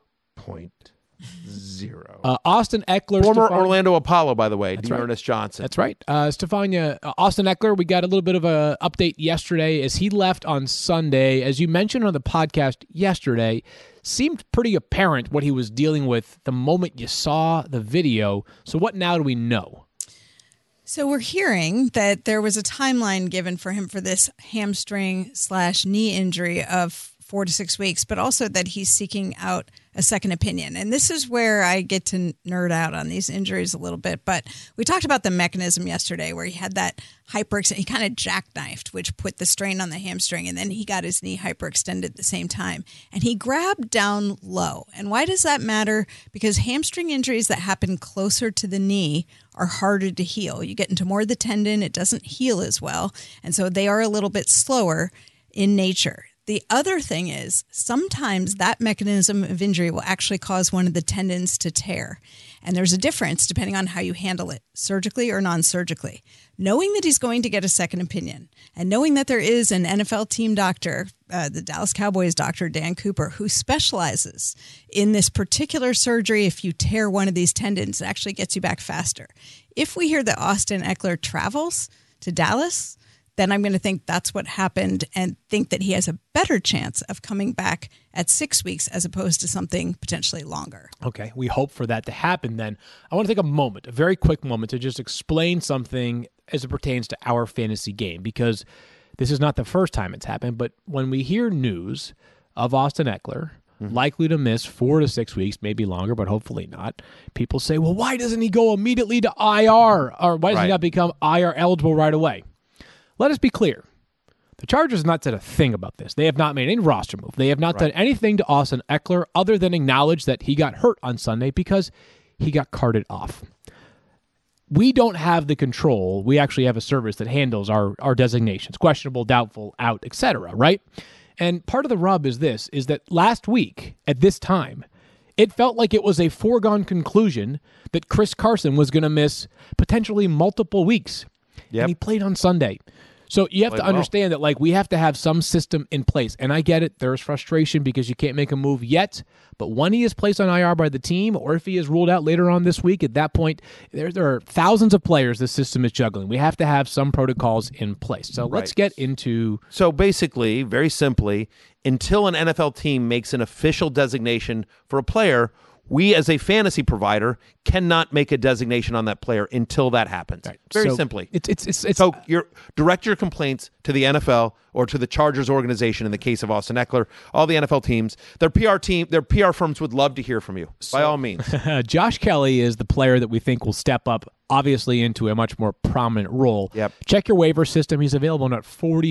Austin Eckler. Former Orlando Apollo, by the way, Dearness Johnson. That's right. Stefania, Austin Eckler, we got a little bit of an update yesterday as he left on Sunday. As you mentioned on the podcast yesterday, seemed pretty apparent what he was dealing with the moment you saw the video. So what now do we know? So we're hearing that there was a timeline given for him for this hamstring/knee injury of 4 to 6 weeks, but also that he's seeking out a second opinion. And this is where I get to nerd out on these injuries a little bit. But we talked about the mechanism yesterday where he had that hyperextend. He kind of jackknifed, which put the strain on the hamstring. And then he got his knee hyperextended at the same time. And he grabbed down low. And why does that matter? Because hamstring injuries that happen closer to the knee are harder to heal. You get into more of the tendon. It doesn't heal as well. And so they are a little bit slower in nature. The other thing is sometimes that mechanism of injury will actually cause one of the tendons to tear. And there's a difference depending on how you handle it, surgically or non-surgically. Knowing that he's going to get a second opinion and knowing that there is an NFL team doctor, the Dallas Cowboys doctor, Dan Cooper, who specializes in this particular surgery. If you tear one of these tendons, it actually gets you back faster. If we hear that Austin Eckler travels to Dallas, then I'm going to think that's what happened and think that he has a better chance of coming back at 6 weeks as opposed to something potentially longer. Okay, we hope for that to happen then. I want to take a moment, a very quick moment, to just explain something as it pertains to our fantasy game, because this is not the first time it's happened, but when we hear news of Austin Eckler likely to miss 4 to 6 weeks, maybe longer, but hopefully not, people say, well, why doesn't he go immediately to IR? Or why does he not become IR eligible right away? Let us be clear. The Chargers have not said a thing about this. They have not made any roster move. They have not done anything to Austin Eckler other than acknowledge that he got hurt on Sunday because he got carted off. We don't have the control. We actually have a service that handles our designations, questionable, doubtful, out, etc., right? And part of the rub is this, is that last week at this time, it felt like it was a foregone conclusion that Chris Carson was going to miss potentially multiple weeks. And he played on Sunday. So you have to understand that, like, we have to have some system in place. And I get it. There's frustration because you can't make a move yet. But when he is placed on IR by the team, or if he is ruled out later on this week, at that point, there are thousands of players the system is juggling. We have to have some protocols in place. So let's get into... So basically, very simply, until an NFL team makes an official designation for a player, we as a fantasy provider cannot make a designation on that player until that happens. Right. Very So simply. It's So direct your complaints to the NFL or to the Chargers organization in the case of Austin Eckler. All the NFL teams, their PR firms would love to hear from you, by all means. Josh Kelly is the player that we think will step up, obviously, into a much more prominent role. Yep. Check your waiver system. He's available in at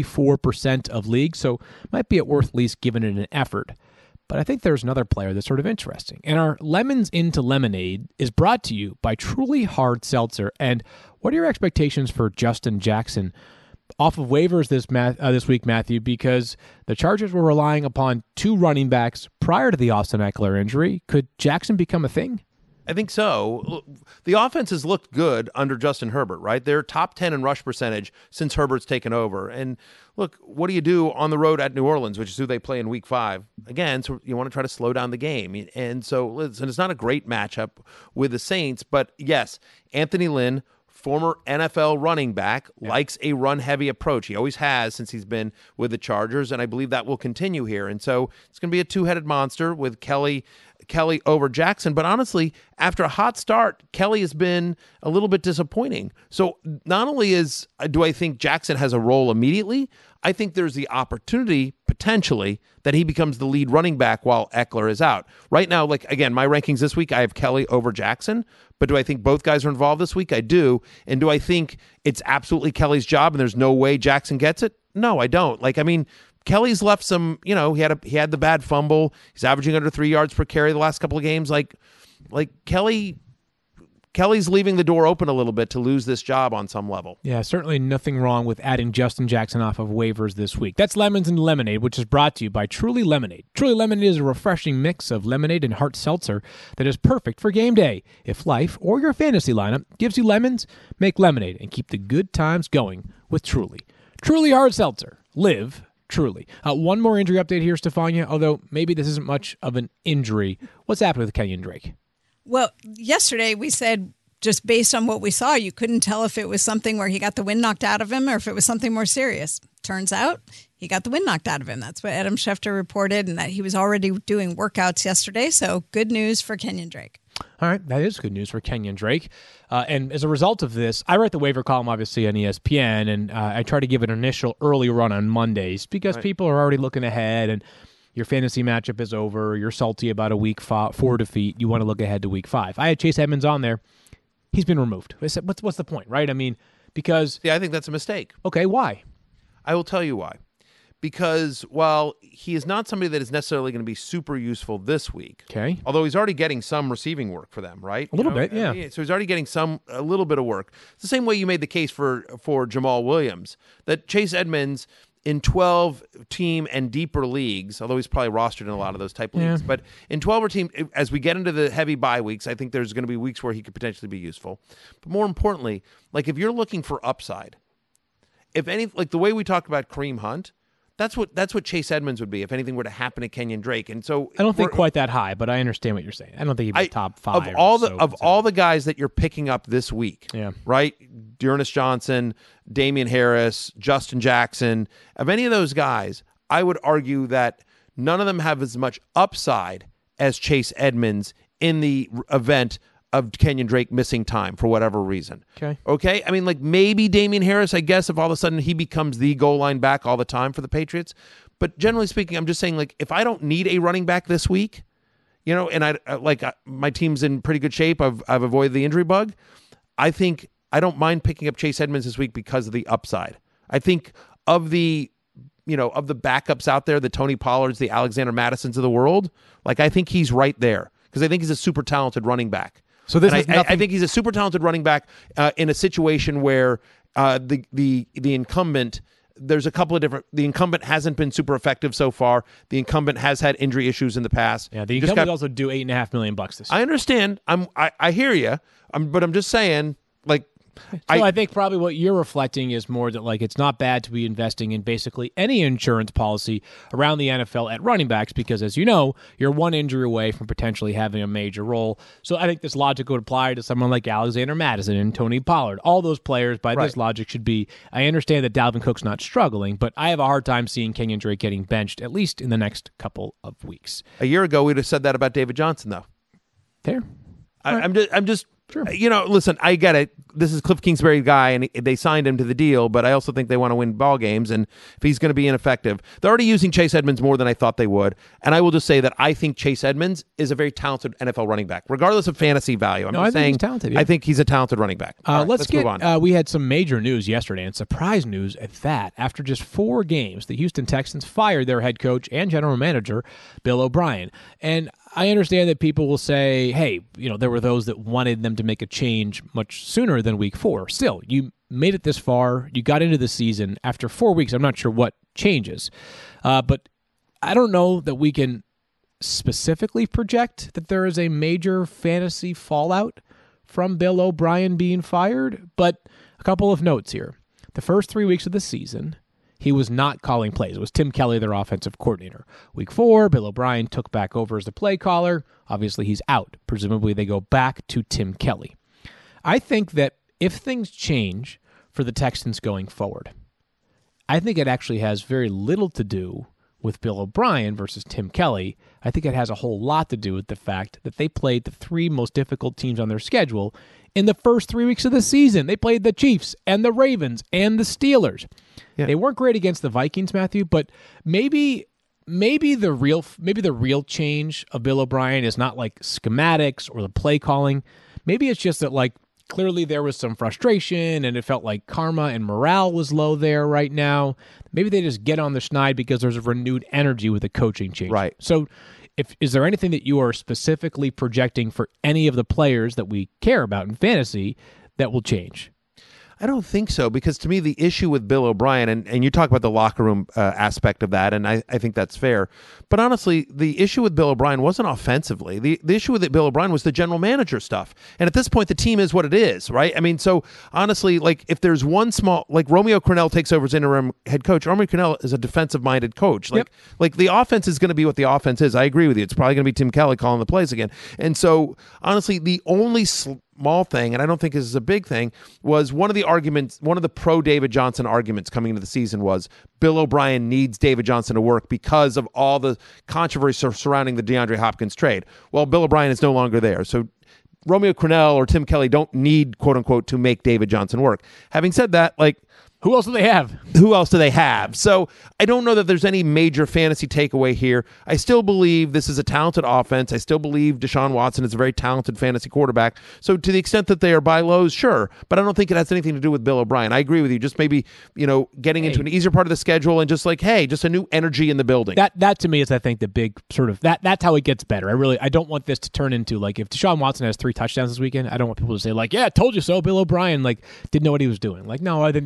44% of leagues, so might be at worth at least giving it an effort. But I think there's another player that's sort of interesting. And our Lemons into Lemonade is brought to you by Truly Hard Seltzer. And what are your expectations for Justin Jackson off of waivers this week, Matthew? Because the Chargers were relying upon 2 running backs prior to the Austin Eckler injury. Could Jackson become a thing? I think so. The offense has looked good under Justin Herbert, right? They're top 10 in rush percentage since Herbert's taken over. And look, what do you do on the road at New Orleans, which is who they play in week 5? Again, so you want to try to slow down the game. And so listen, it's not a great matchup with the Saints, but yes, Anthony Lynn, former NFL running back, likes a run-heavy approach. He always has since he's been with the Chargers, and I believe that will continue here. And so it's going to be a 2-headed monster with Kelly over Jackson. But honestly, after a hot start, Kelly has been a little bit disappointing. So not only do I think Jackson has a role immediately, I think there's the opportunity potentially that he becomes the lead running back while Eckler is out. Right now, like, again, my rankings this week, I have Kelly over Jackson. But do I think both guys are involved this week? I do. And do I think it's absolutely Kelly's job and there's no way Jackson gets it? No, I don't. Like, I mean, Kelly's left some, he had the bad fumble. He's averaging under 3 yards per carry the last couple of games. Like Kelly's leaving the door open a little bit to lose this job on some level. Yeah, certainly nothing wrong with adding Justin Jackson off of waivers this week. That's Lemons and Lemonade, which is brought to you by Truly Lemonade. Truly Lemonade is a refreshing mix of lemonade and hard seltzer that is perfect for game day. If life or your fantasy lineup gives you lemons, make lemonade and keep the good times going with Truly. Truly Hard Seltzer. Live Truly. One more injury update here, Stefania, although maybe this isn't much of an injury. What's happened with Kenyon Drake? Well, yesterday we said, just based on what we saw, you couldn't tell if it was something where he got the wind knocked out of him or if it was something more serious. Turns out he got the wind knocked out of him. That's what Adam Schefter reported, and that he was already doing workouts yesterday. So good news for Kenyon Drake. All right, that is good news for Kenyon Drake. And as a result of this, I write the waiver column, obviously, on ESPN, and I try to give an initial early run on Mondays because people are already looking ahead, and your fantasy matchup is over. You're salty about a week 4 defeat. You want to look ahead to week 5. I had Chase Edmonds on there. He's been removed. I said, what's the point, right? I mean, because... Yeah, I think that's a mistake. Okay, why? I will tell you why. Because while he is not somebody that is necessarily going to be super useful this week, okay, although he's already getting some receiving work for them, right? A little bit, yeah. So he's already getting a little bit of work. It's the same way you made the case for Jamal Williams, that Chase Edmonds in 12-team and deeper leagues, although he's probably rostered in a lot of those type leagues, but in 12 or team, as we get into the heavy bye weeks, I think there's going to be weeks where he could potentially be useful. But more importantly, like if you're looking for upside, if any, like the way we talked about Kareem Hunt, That's what Chase Edmonds would be if anything were to happen to Kenyon Drake. And so I don't think quite that high, but I understand what you're saying. I don't think he'd be top 5 of all the guys that you're picking up this week. Yeah. Right? Dearness Johnson, Damian Harris, Justin Jackson. Of any of those guys, I would argue that none of them have as much upside as Chase Edmonds in the event of Kenyon Drake missing time for whatever reason. Okay? I mean, like maybe Damian Harris, I guess, if all of a sudden he becomes the goal line back all the time for the Patriots. But generally speaking, I'm just saying, like, if I don't need a running back this week, and my team's in pretty good shape, I've avoided the injury bug, I think I don't mind picking up Chase Edmonds this week because of the upside. I think of the backups out there, the Tony Pollards, the Alexander Madisons of the world, like I think he's right there because I think he's a super talented running back. So this and is nothing. I think he's a super talented running back in a situation where the incumbent. There's a couple of different. The incumbent hasn't been super effective so far. The incumbent has had injury issues in the past. Yeah, the incumbent also due $8.5 million this year. I understand. I hear you. But I'm just saying, like. So I think probably what you're reflecting is more that like it's not bad to be investing in basically any insurance policy around the NFL at running backs because, as you know, you're one injury away from potentially having a major role. So I think this logic would apply to someone like Alexander Madison and Tony Pollard. All those players, by this logic, should be. I understand that Dalvin Cook's not struggling, but I have a hard time seeing Kenyon Drake getting benched at least in the next couple of weeks. A year ago, we'd have said that about David Johnson, though. Fair. I'm just. Sure. Listen, I get it. This is Cliff Kingsbury's guy, and they signed him to the deal, but I also think they want to win ball games, and if he's going to be ineffective. They're already using Chase Edmonds more than I thought they would, and I will just say that I think Chase Edmonds is a very talented NFL running back, regardless of fantasy value. I think he's talented. Yeah. I think he's a talented running back. All right, let's move on. We had some major news yesterday, and surprise news at that. After just 4 games, the Houston Texans fired their head coach and general manager, Bill O'Brien. And I understand that people will say, hey, there were those that wanted them to make a change much sooner than week 4. Still, you made it this far. You got into the season. After 4 weeks, I'm not sure what changes. But I don't know that we can specifically project that there is a major fantasy fallout from Bill O'Brien being fired. But a couple of notes here. The first 3 weeks of the season, he was not calling plays. It was Tim Kelly, their offensive coordinator. Week 4, Bill O'Brien took back over as the play caller. Obviously, he's out. Presumably, they go back to Tim Kelly. I think that if things change for the Texans going forward, I think it actually has very little to do with Bill O'Brien versus Tim Kelly. I think it has a whole lot to do with the fact that they played the 3 most difficult teams on their schedule in the first 3 weeks of the season. They played the Chiefs and the Ravens and the Steelers. Yeah. They weren't great against the Vikings, Matthew, but maybe the real change of Bill O'Brien is not like schematics or the play calling. Maybe it's just that like clearly there was some frustration and it felt like karma and morale was low there right now. Maybe they just get on the schneid because there's a renewed energy with the coaching change. Right. So is there anything that you are specifically projecting for any of the players that we care about in fantasy that will change? I don't think so, because to me, the issue with Bill O'Brien, and you talk about the locker room aspect of that, and I think that's fair. But honestly, the issue with Bill O'Brien wasn't offensively. The issue with Bill O'Brien was the general manager stuff. And at this point, the team is what it is, right? I mean, so honestly, like if there's one small, like Romeo Crennel takes over as interim head coach, Romeo Crennel is a defensive-minded coach. Like the offense is going to be what the offense is. I agree with you. It's probably going to be Tim Kelly calling the plays again. And so honestly, the only small thing, and I don't think this is a big thing, was one of the pro David Johnson arguments coming into the season was Bill O'Brien needs David Johnson to work because of all the controversy surrounding the DeAndre Hopkins trade. Well, Bill O'Brien is no longer there. So Romeo Crennel or Tim Kelly don't need, quote unquote, to make David Johnson work. Having said that, like, who else do they have? So I don't know that there's any major fantasy takeaway here. I still believe this is a talented offense. I still believe Deshaun Watson is a very talented fantasy quarterback. So to the extent that they are buy lows, sure. But I don't think it has anything to do with Bill O'Brien. I agree with you. Just maybe, getting into an easier part of the schedule and just like, hey, just a new energy in the building. That to me is, I think, the big sort of, that's how it gets better. I don't want this to turn into like, if Deshaun Watson has 3 touchdowns this weekend, I don't want people to say like, yeah, I told you so. Bill O'Brien didn't know what he was doing. Like, no, I think there's a lot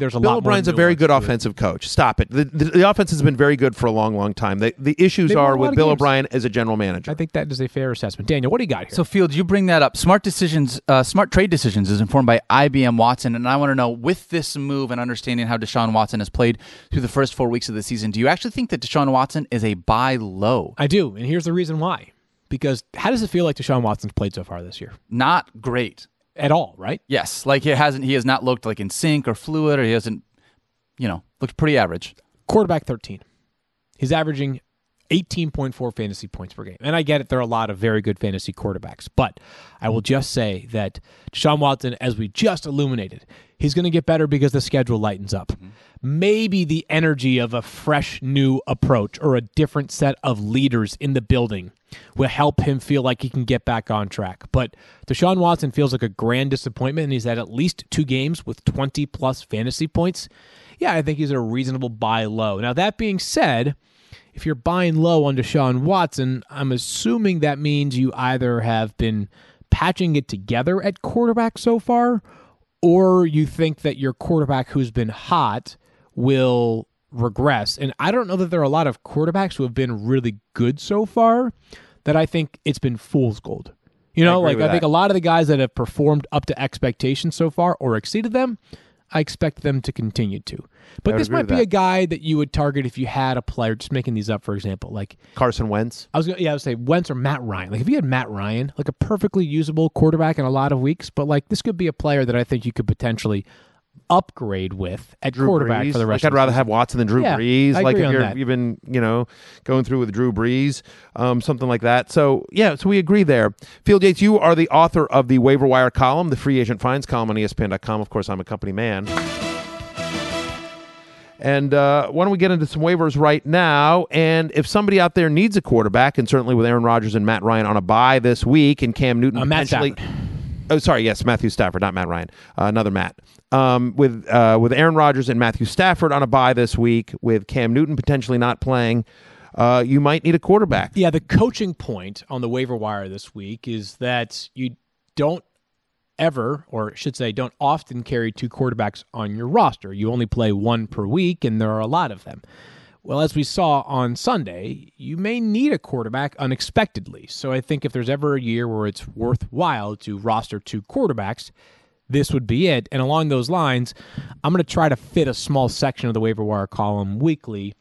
O'Brien's a very good offensive coach. Stop it. The offense has been very good for a long, long time. The issues They've won are a lot with of Bill games. O'Brien as a general manager. I think that is a fair assessment. Daniel, what do you got here? So, Fields, you bring that up. Smart trade decisions is informed by IBM Watson, and I want to know, with this move and understanding how Deshaun Watson has played through the first 4 weeks of the season, do you actually think that Deshaun Watson is a buy low? I do, and here's the reason why. Because how does it feel like Deshaun Watson's played so far this year? Not great. At all, right? Yes, like he has not looked like in sync or fluid, or he hasn't, looked pretty average. Quarterback 13. He's averaging 18.4 fantasy points per game. And I get it, there are a lot of very good fantasy quarterbacks. But I will just say that Deshaun Watson, as we just illuminated, he's going to get better because the schedule lightens up. Mm-hmm. Maybe the energy of a fresh new approach or a different set of leaders in the building will help him feel like he can get back on track. But Deshaun Watson feels like a grand disappointment, and he's had at least 2 games with 20-plus fantasy points. Yeah, I think he's a reasonable buy low. Now, that being said, if you're buying low on Deshaun Watson, I'm assuming that means you either have been patching it together at quarterback so far, or you think that your quarterback who's been hot will regress. And I don't know that there are a lot of quarterbacks who have been really good so far that I think it's been fool's gold. I think a lot of the guys that have performed up to expectations so far or exceeded them, I expect them to continue to. But this might be a guy that you would target if you had a player, just making these up, for example, like Carson Wentz. I would say Wentz or Matt Ryan. Like if you had Matt Ryan, like a perfectly usable quarterback in a lot of weeks, but like this could be a player that I think you could potentially upgrade with at Drew quarterback Brees. for the rest I'd of the rather season. have Watson than Drew Brees. I Like agree if on you're that. you've been, going through with Drew Brees, something like that. So so we agree there. Field Yates, you are the author of the Waiver Wire column, the free agent finds column on ESPN.com. Of course, I'm a company man. And why don't we get into some waivers right now? And if somebody out there needs a quarterback, and certainly with Aaron Rodgers and Matt Ryan on a bye this week, and Cam Newton Matt potentially. Stafford. Oh, sorry. Yes, Matthew Stafford, not Matt Ryan. Another Matt. With Aaron Rodgers and Matthew Stafford on a bye this week, with Cam Newton potentially not playing, you might need a quarterback. Yeah, the coaching point on the waiver wire this week is that you don't ever, or I should say, don't often carry 2 quarterbacks on your roster. You only play 1 per week, and there are a lot of them. Well, as we saw on Sunday, you may need a quarterback unexpectedly. So I think if there's ever a year where it's worthwhile to roster 2 quarterbacks, this would be it. And along those lines, I'm going to try to fit a small section of the waiver wire column weekly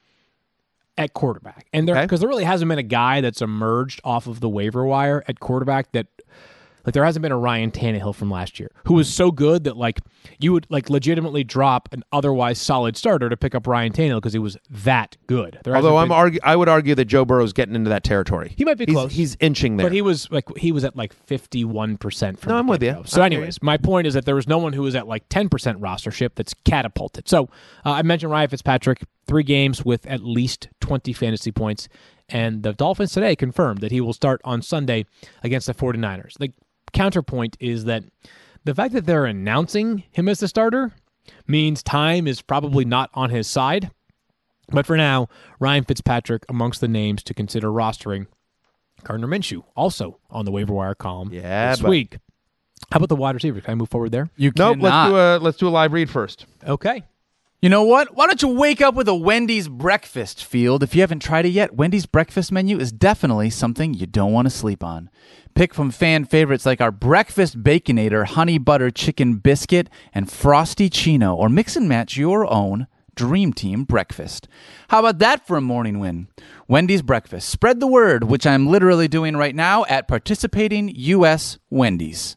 at quarterback. And because there really hasn't been a guy that's emerged off of the waiver wire at quarterback that, like, there hasn't been a Ryan Tannehill from last year who was so good that, like, you would, like, legitimately drop an otherwise solid starter to pick up Ryan Tannehill because he was that good. Although I would argue that Joe Burrow's getting into that territory. He might be close. He's inching there. But he was at like 51% from I'm with you. So anyways, my point is that there was no one who was at like 10% rostership that's catapulted. So I mentioned Ryan Fitzpatrick, 3 games with at least 20 fantasy points. And the Dolphins today confirmed that he will start on Sunday against the 49ers. The counterpoint is that the fact that they're announcing him as the starter means time is probably not on his side. But for now, Ryan Fitzpatrick amongst the names to consider rostering. Gardner Minshew also on the waiver wire column this week. How about the wide receivers? Can I move forward there? Nope. Let's do a live read first. Okay. You know what? Why don't you wake up with a Wendy's breakfast, Field? If you haven't tried it yet, Wendy's breakfast menu is definitely something you don't want to sleep on. Pick from fan favorites like our Breakfast Baconator Honey Butter Chicken Biscuit and Frosty Chino, or mix and match your own Dream Team breakfast. How about that for a morning win? Wendy's breakfast. Spread the word, which I'm literally doing right now at participating U.S. Wendy's.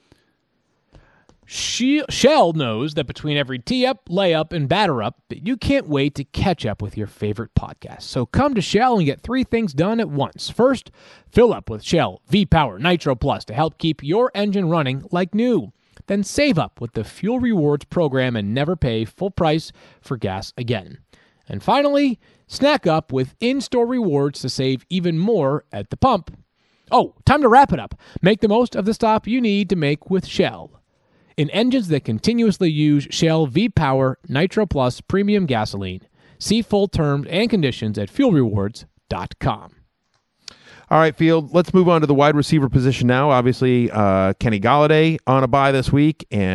Shell knows that between every tee-up, layup, and batter-up, that you can't wait to catch up with your favorite podcast. So come to Shell and get 3 things done at once. First, fill up with Shell V-Power Nitro Plus to help keep your engine running like new. Then save up with the Fuel Rewards program and never pay full price for gas again. And finally, snack up with in-store rewards to save even more at the pump. Oh, time to wrap it up. Make the most of the stop you need to make with Shell. In engines that continuously use Shell V-Power Nitro Plus Premium Gasoline. See full terms and conditions at fuelrewards.com. All right, Field, let's move on to the wide receiver position now. Obviously, Kenny Golladay on a bye this week, and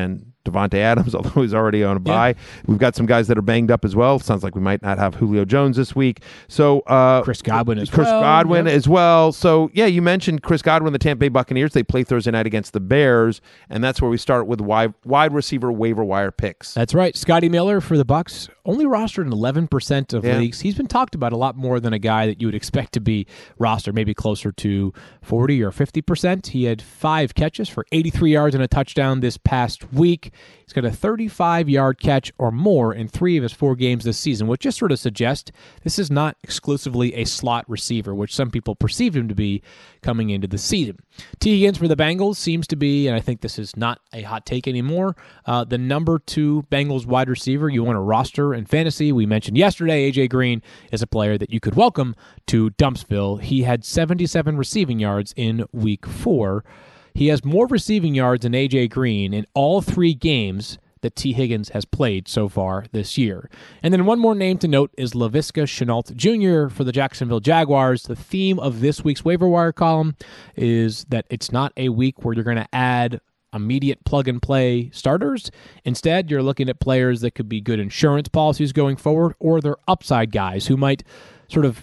Devontae Adams, although he's already on a bye. We've got some guys that are banged up as well. Sounds like we might not have Julio Jones this week. So Chris Godwin as Chris well. Godwin Yep. as well. So, yeah, you mentioned Chris Godwin, the Tampa Bay Buccaneers. They play Thursday night against the Bears, and that's where we start with wide receiver waiver wire picks. That's right. Scotty Miller for the Bucks only rostered in 11% of Yeah. leagues. He's been talked about a lot more than a guy that you would expect to be rostered, maybe closer to 40 or 50%. He had 5 catches for 83 yards and a touchdown this past week. He's got a 35-yard catch or more in 3 of his 4 games this season, which just sort of suggests this is not exclusively a slot receiver, which some people perceived him to be coming into the season. T. Higgins for the Bengals seems to be, and I think this is not a hot take anymore, the number 2 Bengals wide receiver you want to roster in fantasy. We mentioned yesterday A.J. Green is a player that you could welcome to Dumpsville. He had 77 receiving yards in week 4. He has more receiving yards than A.J. Green in all 3 games that T. Higgins has played so far this year. And then one more name to note is Laviska Shenault Jr. for the Jacksonville Jaguars. The theme of this week's waiver wire column is that it's not a week where you're going to add immediate plug-and-play starters. Instead, you're looking at players that could be good insurance policies going forward, or they're upside guys who might sort of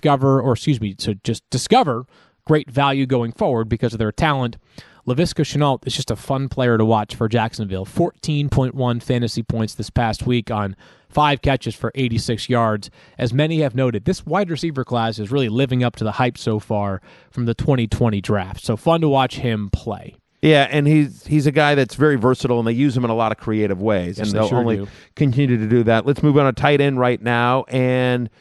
just discover great value going forward because of their talent. Laviska Shenault is just a fun player to watch for Jacksonville. 14.1 fantasy points this past week on 5 catches for 86 yards. As many have noted, this wide receiver class is really living up to the hype so far from the 2020 draft. So fun to watch him play. Yeah, and he's a guy that's very versatile, and they use him in a lot of creative ways, Yes, and they they'll sure only do. continue to do that. Let's move on to tight end right now, and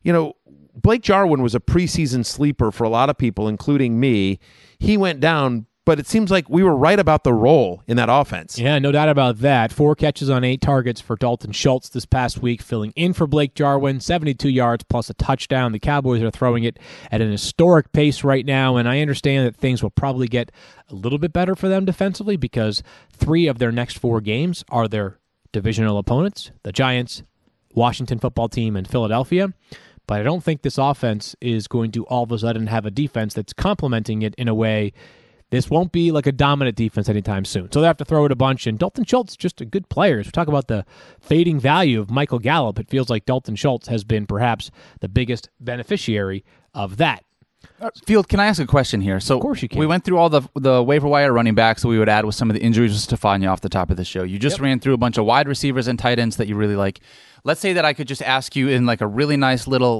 Blake Jarwin was a preseason sleeper for a lot of people, including me. He went down, but it seems like we were right about the role in that offense. Yeah, no doubt about that. 4 catches on 8 targets for Dalton Schultz this past week, filling in for Blake Jarwin, 72 yards plus a touchdown. The Cowboys are throwing it at an historic pace right now, and I understand that things will probably get a little bit better for them defensively because 3 of their next 4 games are their divisional opponents, the Giants, Washington football team, and Philadelphia. But I don't think this offense is going to all of a sudden have a defense that's complementing it in a way. This won't be like a dominant defense anytime soon. So they have to throw it a bunch. And Dalton Schultz is just a good player. As we talk about the fading value of Michael Gallup, it feels like Dalton Schultz has been perhaps the biggest beneficiary of that. Field, can I ask a question here? So Of course you can. We went through all the waiver wire running backs that we would add with some of the injuries with Stefania off the top of the show. You just ran through a bunch of wide receivers and tight ends that you really like. Let's say that I could just ask you in like a really nice little,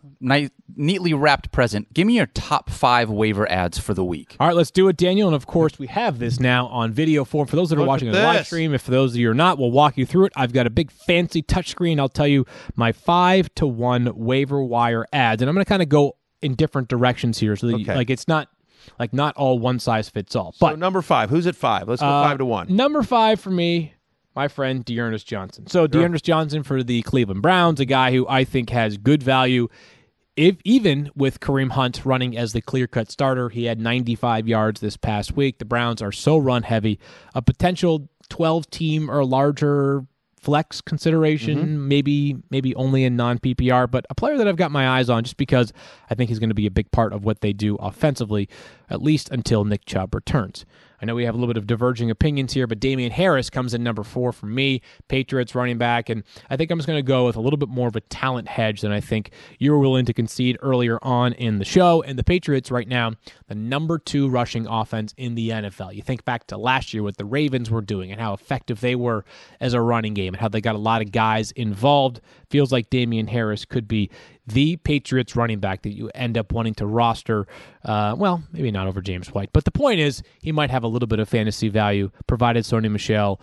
neatly wrapped present. Give me your top 5 waiver ads for the week. All right, let's do it, Daniel. And of course, we have this now on video form. For those that are Look watching at the live this. stream, if for those of you who are not, we'll walk you through it. I've got a big fancy touchscreen. I'll tell you my 5-to-1 waiver wire ads. And I'm going to kind of go in different directions here. So that Okay. it's not all one size fits all. So But number 5, who's at 5? Let's go 5-1. Number 5 for me, my friend Dearness Johnson. So Dearness Johnson for the Cleveland Browns, a guy who I think has good value. Even with Kareem Hunt running as the clear-cut starter, he had 95 yards this past week. The Browns are so run-heavy. A potential 12-team or larger flex consideration, maybe only in non-PPR, but a player that I've got my eyes on just because I think he's going to be a big part of what they do offensively, at least until Nick Chubb returns. I know we have a little bit of diverging opinions here, but Damian Harris comes in number 4 for me, Patriots running back, and I think I'm just going to go with a little bit more of a talent hedge than I think you were willing to concede earlier on in the show. And the Patriots right now, the number 2 rushing offense in the NFL. You think back to last year, what the Ravens were doing and how effective they were as a running game and how they got a lot of guys involved. Feels like Damian Harris could be the Patriots running back that you end up wanting to roster. Maybe not over James White, but the point is he might have a little bit of fantasy value provided Sony Michel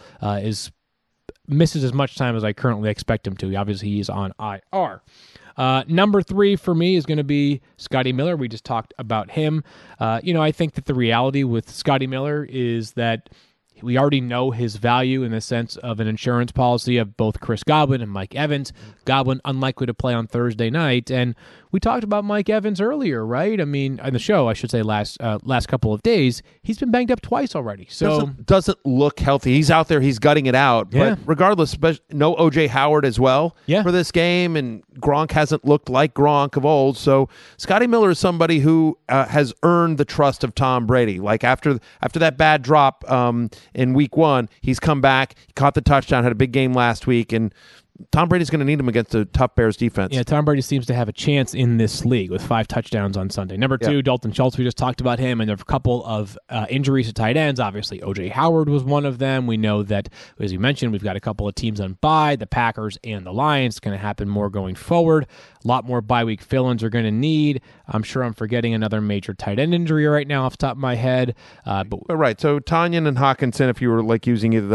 misses as much time as I currently expect him to. Obviously, he's on IR. Number 3 for me is going to be Scotty Miller. We just talked about him. I think that the reality with Scotty Miller is that we already know his value in the sense of an insurance policy of both Chris Godwin and Mike Evans. Godwin unlikely to play on Thursday night, and We talked about Mike Evans earlier, right? I mean, on the show, I should say last couple of days, he's been banged up twice already. So doesn't look healthy. He's out there, he's gutting it out. Yeah. But regardless, no O.J. Howard as well for this game, and Gronk hasn't looked like Gronk of old. So Scotty Miller is somebody who has earned the trust of Tom Brady. Like after that bad drop in week 1, he's come back, he caught the touchdown, had a big game last week, and Tom Brady's going to need him against a tough Bears defense. Yeah, Tom Brady seems to have a chance in this league with 5 touchdowns on Sunday. Number 2, Dalton Schultz. We just talked about him, and there are a couple of injuries to tight ends. Obviously, O.J. Howard was one of them. We know that, as you mentioned, we've got a couple of teams on bye, the Packers and the Lions. It's going to happen more going forward. A lot more bye week fill-ins are going to need. I'm sure I'm forgetting another major tight end injury right now off the top of my head. But right, so Tanyan and Hawkinson, if you were like using either of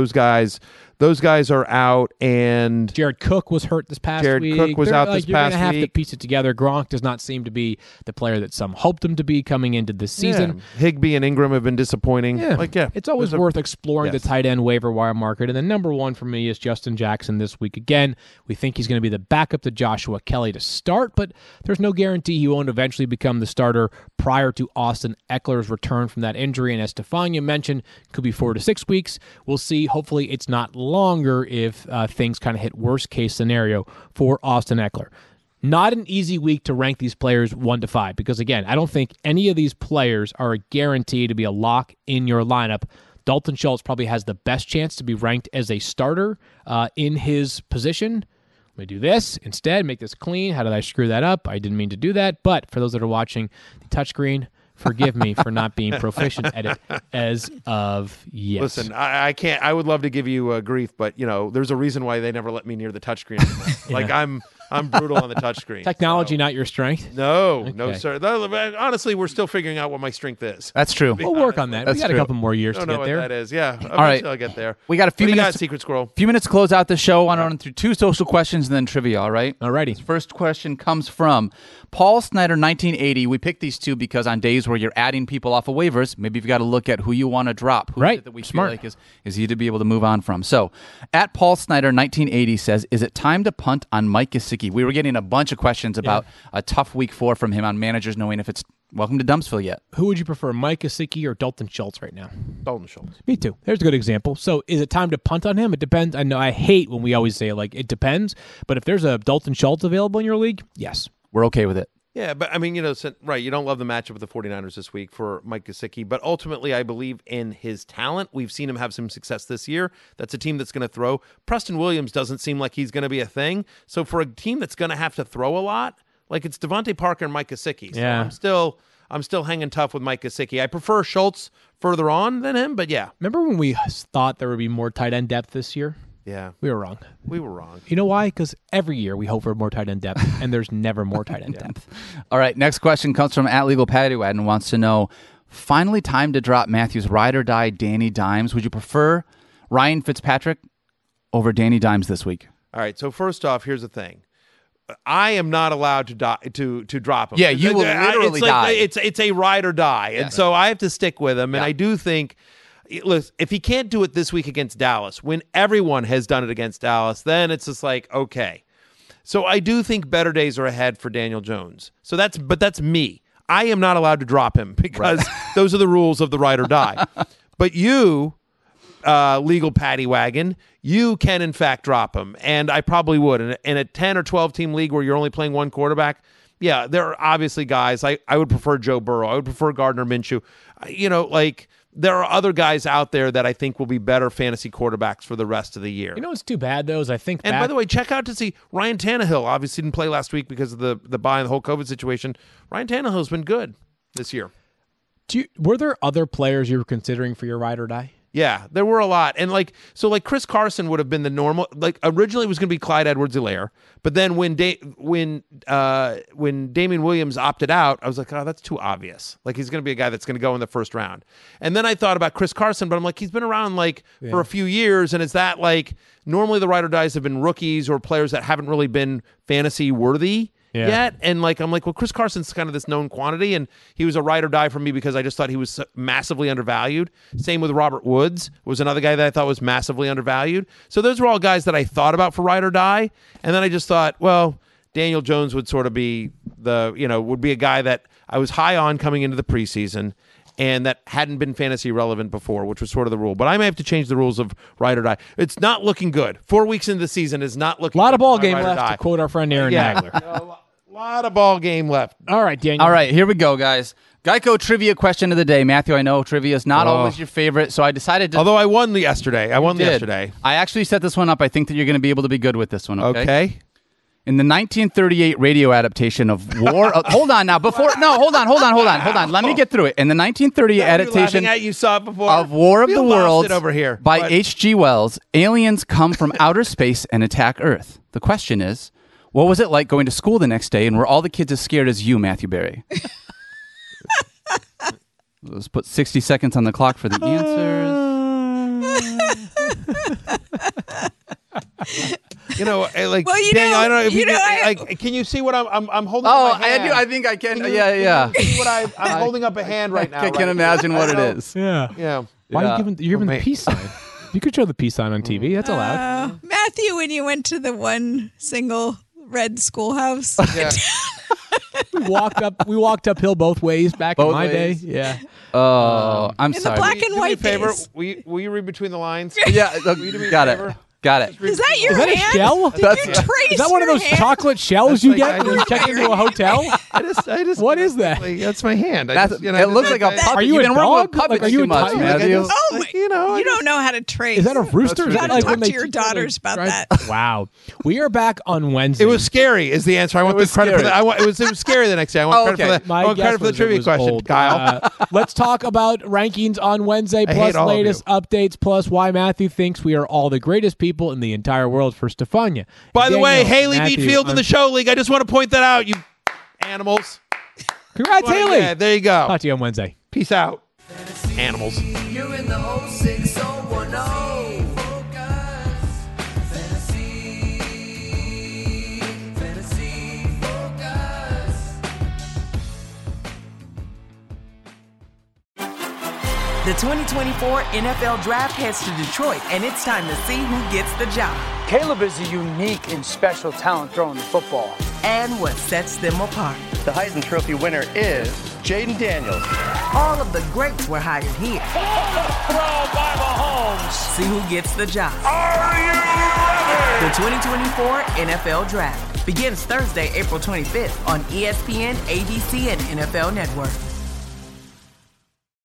those guys are out, and Jared Cook was hurt this past week. Jared Cook was out this you're past gonna have week. to piece it together. Gronk does not seem to be the player that some hoped him to be coming into this season. Yeah. Higbee and Ingram have been disappointing. It's always worth exploring the tight end waiver wire market. And then number 1 for me is Justin Jackson this week again. We think he's going to be the backup to Joshua Kelly to start, but there's no guarantee he won't eventually become the starter prior to Austin Eckler's return from that injury. And as Stefania mentioned, could be 4 to 6 weeks. We'll see. Hopefully it's not longer if things kind of hit worst case scenario for Austin Eckler. Not an easy week to rank these players 1 to 5 because, again, I don't think any of these players are a guarantee to be a lock in your lineup. Dalton Schultz probably has the best chance to be ranked as a starter in his position. Let me do this instead, make this clean. How did I screw that up? I didn't mean to do that. But for those that are watching the touchscreen, forgive me for not being proficient at it as of yet. Listen, I can't. I would love to give you grief, but there's a reason why they never let me near the touchscreen. Like I'm brutal on the touchscreen. Technology, not your strength. No, sir. Honestly, we're still figuring out what my strength is. That's true. We'll work on that. We got a couple more years to get there. What that is. Yeah. All right. I'll get there. We got a few What do you minutes. got, Secret Squirrel. Few minutes to close out the show. I want to run through 2 social questions and then trivia. All right. Alrighty. This first question comes from Paul Snyder, 1980. We picked these 2 because on days where you're adding people off of waivers, maybe you've got to look at who you want to drop. Who is it that we feel like is you to be able to move on from. So, at Paul Snyder, 1980 says, "Is it time to punt on Mike Gesicki?" We were getting a bunch of questions about a tough week 4 from him on managers knowing if it's welcome to Dumpsville yet. Who would you prefer, Mike Gesicki or Dalton Schultz right now? Dalton Schultz. Me too. There's a good example. So is it time to punt on him? It depends. I know I hate when we always say, like, it depends. But if there's a Dalton Schultz available in your league, yes. We're okay with it. Yeah, but I mean, you don't love the matchup with the 49ers this week for Mike Gesicki, but ultimately I believe in his talent. We've seen him have some success this year. That's a team that's going to throw. Preston Williams doesn't seem like he's going to be a thing. So for a team that's going to have to throw a lot, like it's Devontae Parker and Mike Gesicki. So I'm still hanging tough with Mike Gesicki. I prefer Schultz further on than him, but yeah. Remember when we thought there would be more tight end depth this year? Yeah. We were wrong. You know why? Because every year we hope for more tight end depth, and there's never more tight end depth. All right, next question comes from @LegalPattyWad and wants to know, finally time to drop Matthew's ride or die Danny Dimes. Would you prefer Ryan Fitzpatrick over Danny Dimes this week? All right, so first off, here's the thing. I am not allowed to drop him. Yeah, you will literally die. It's a ride or die, and so I have to stick with him. And I do think, listen, if he can't do it this week against Dallas, when everyone has done it against Dallas, then it's just like, okay. So I do think better days are ahead for Daniel Jones. But that's me. I am not allowed to drop him because those are the rules of the ride or die. But you, legal Patty Wagon, you can in fact drop him, and I probably would. In a 10 or 12 team league where you're only playing one quarterback, yeah, there are obviously guys. I would prefer Joe Burrow. I would prefer Gardner Minshew. There are other guys out there that I think will be better fantasy quarterbacks for the rest of the year. You know what's too bad, though, is I think by the way, check out to see Ryan Tannehill. Obviously didn't play last week because of the bye and the whole COVID situation. Ryan Tannehill's been good this year. Were there other players you were considering for your ride or die? Yeah, there were a lot. And Chris Carson would have been the normal, originally it was going to be Clyde Edwards-Helaire, but then when Damian Williams opted out, I was like, oh, that's too obvious. He's going to be a guy that's going to go in the first round. And then I thought about Chris Carson, but I'm like, he's been around for a few years, and is that normally the ride or dies have been rookies or players that haven't really been fantasy worthy yet, and I'm like, well, Chris Carson's kind of this known quantity, and he was a ride or die for me because I just thought he was massively undervalued. Same with Robert Woods, was another guy that I thought was massively undervalued. So those were all guys that I thought about for ride or die, and then I just thought, well, Daniel Jones would sort of be would be a guy that I was high on coming into the preseason and that hadn't been fantasy relevant before, which was sort of the rule. But I may have to change the rules of ride or die. It's not looking good. 4 weeks into the season is not looking good. A lot of ball for game ride or left, die. to quote our friend Aaron Nagler. A lot of ball game left. All right, Daniel. All right, here we go, guys. Geico trivia question of the day. Matthew, I know trivia is not always your favorite, so I decided to... Although I won yesterday. I actually set this one up. I think that you're going to be able to be good with this one, okay? Okay. In the 1938 radio adaptation of War... hold on now. Hold on. Let me get through it. In the 1938 adaptation You saw it before. of War of the Lost Worlds it over here. by What? H.G. Wells, aliens come from outer space and attack Earth. The question is, what was it like going to school the next day and were all the kids as scared as you, Matthew Berry? Let's put 60 seconds on the clock for the answers. Well, Daniel, I don't know if can you see what I'm holding Oh, up my hand? I think I can. Can you Yeah. see what I'm holding up a hand right now. I can imagine what it is. Yeah. Yeah. Why are you Yeah. you're giving the man. peace sign? You could show the peace sign on TV. That's allowed. Matthew, when you went to the one single red schoolhouse. Yeah. We walked uphill both ways back in Both my ways. day. Yeah. Oh, I'm In the sorry. black and Do me a white favor. days. Will you read between the lines? Yeah, Will you do me a got favor? it. Got it. Is that your Is that a hand? shell? Did That's- you trace Is that one of your those hand? chocolate shells you like- get I when you just- check into a hotel? I just. What is that? That's my hand. It looks like a puppet. Are you You've a been working with dog? puppets Like, are you too a much, tiger? Matthew. Oh, my, you don't know how to trace. Is that a rooster? Is You that gotta like talk when to they your teach you, like, daughters about right? that. Wow. We are back on Wednesday. It was scary. Is the answer? I want the was credit for scary. that. It was scary the next day. I want credit okay. for that. My I want guess credit for the was it trivia was question, old. Kyle. Let's talk about rankings on Wednesday, hate plus all of latest you. updates, plus why Matthew thinks we are all the greatest people in the entire world for Stefania. By the way, Daniel, Haley Matthew, beat Field in the show league. I just want to point that out, you animals. Congrats, Haley. Yeah, there you go. Talk to you on Wednesday. Peace out, animals. You're in the 06010. Fantasy Focus. The 2024 NFL Draft heads to Detroit, and it's time to see who gets the job Caleb is a unique and special talent throwing the football. and what sets them apart. The Heisman Trophy winner is Jaden Daniels. All of the greats were hired here. Throw by Mahomes. See who gets the job. The 2024 NFL Draft begins Thursday, April 25th on ESPN, ABC, and NFL Network.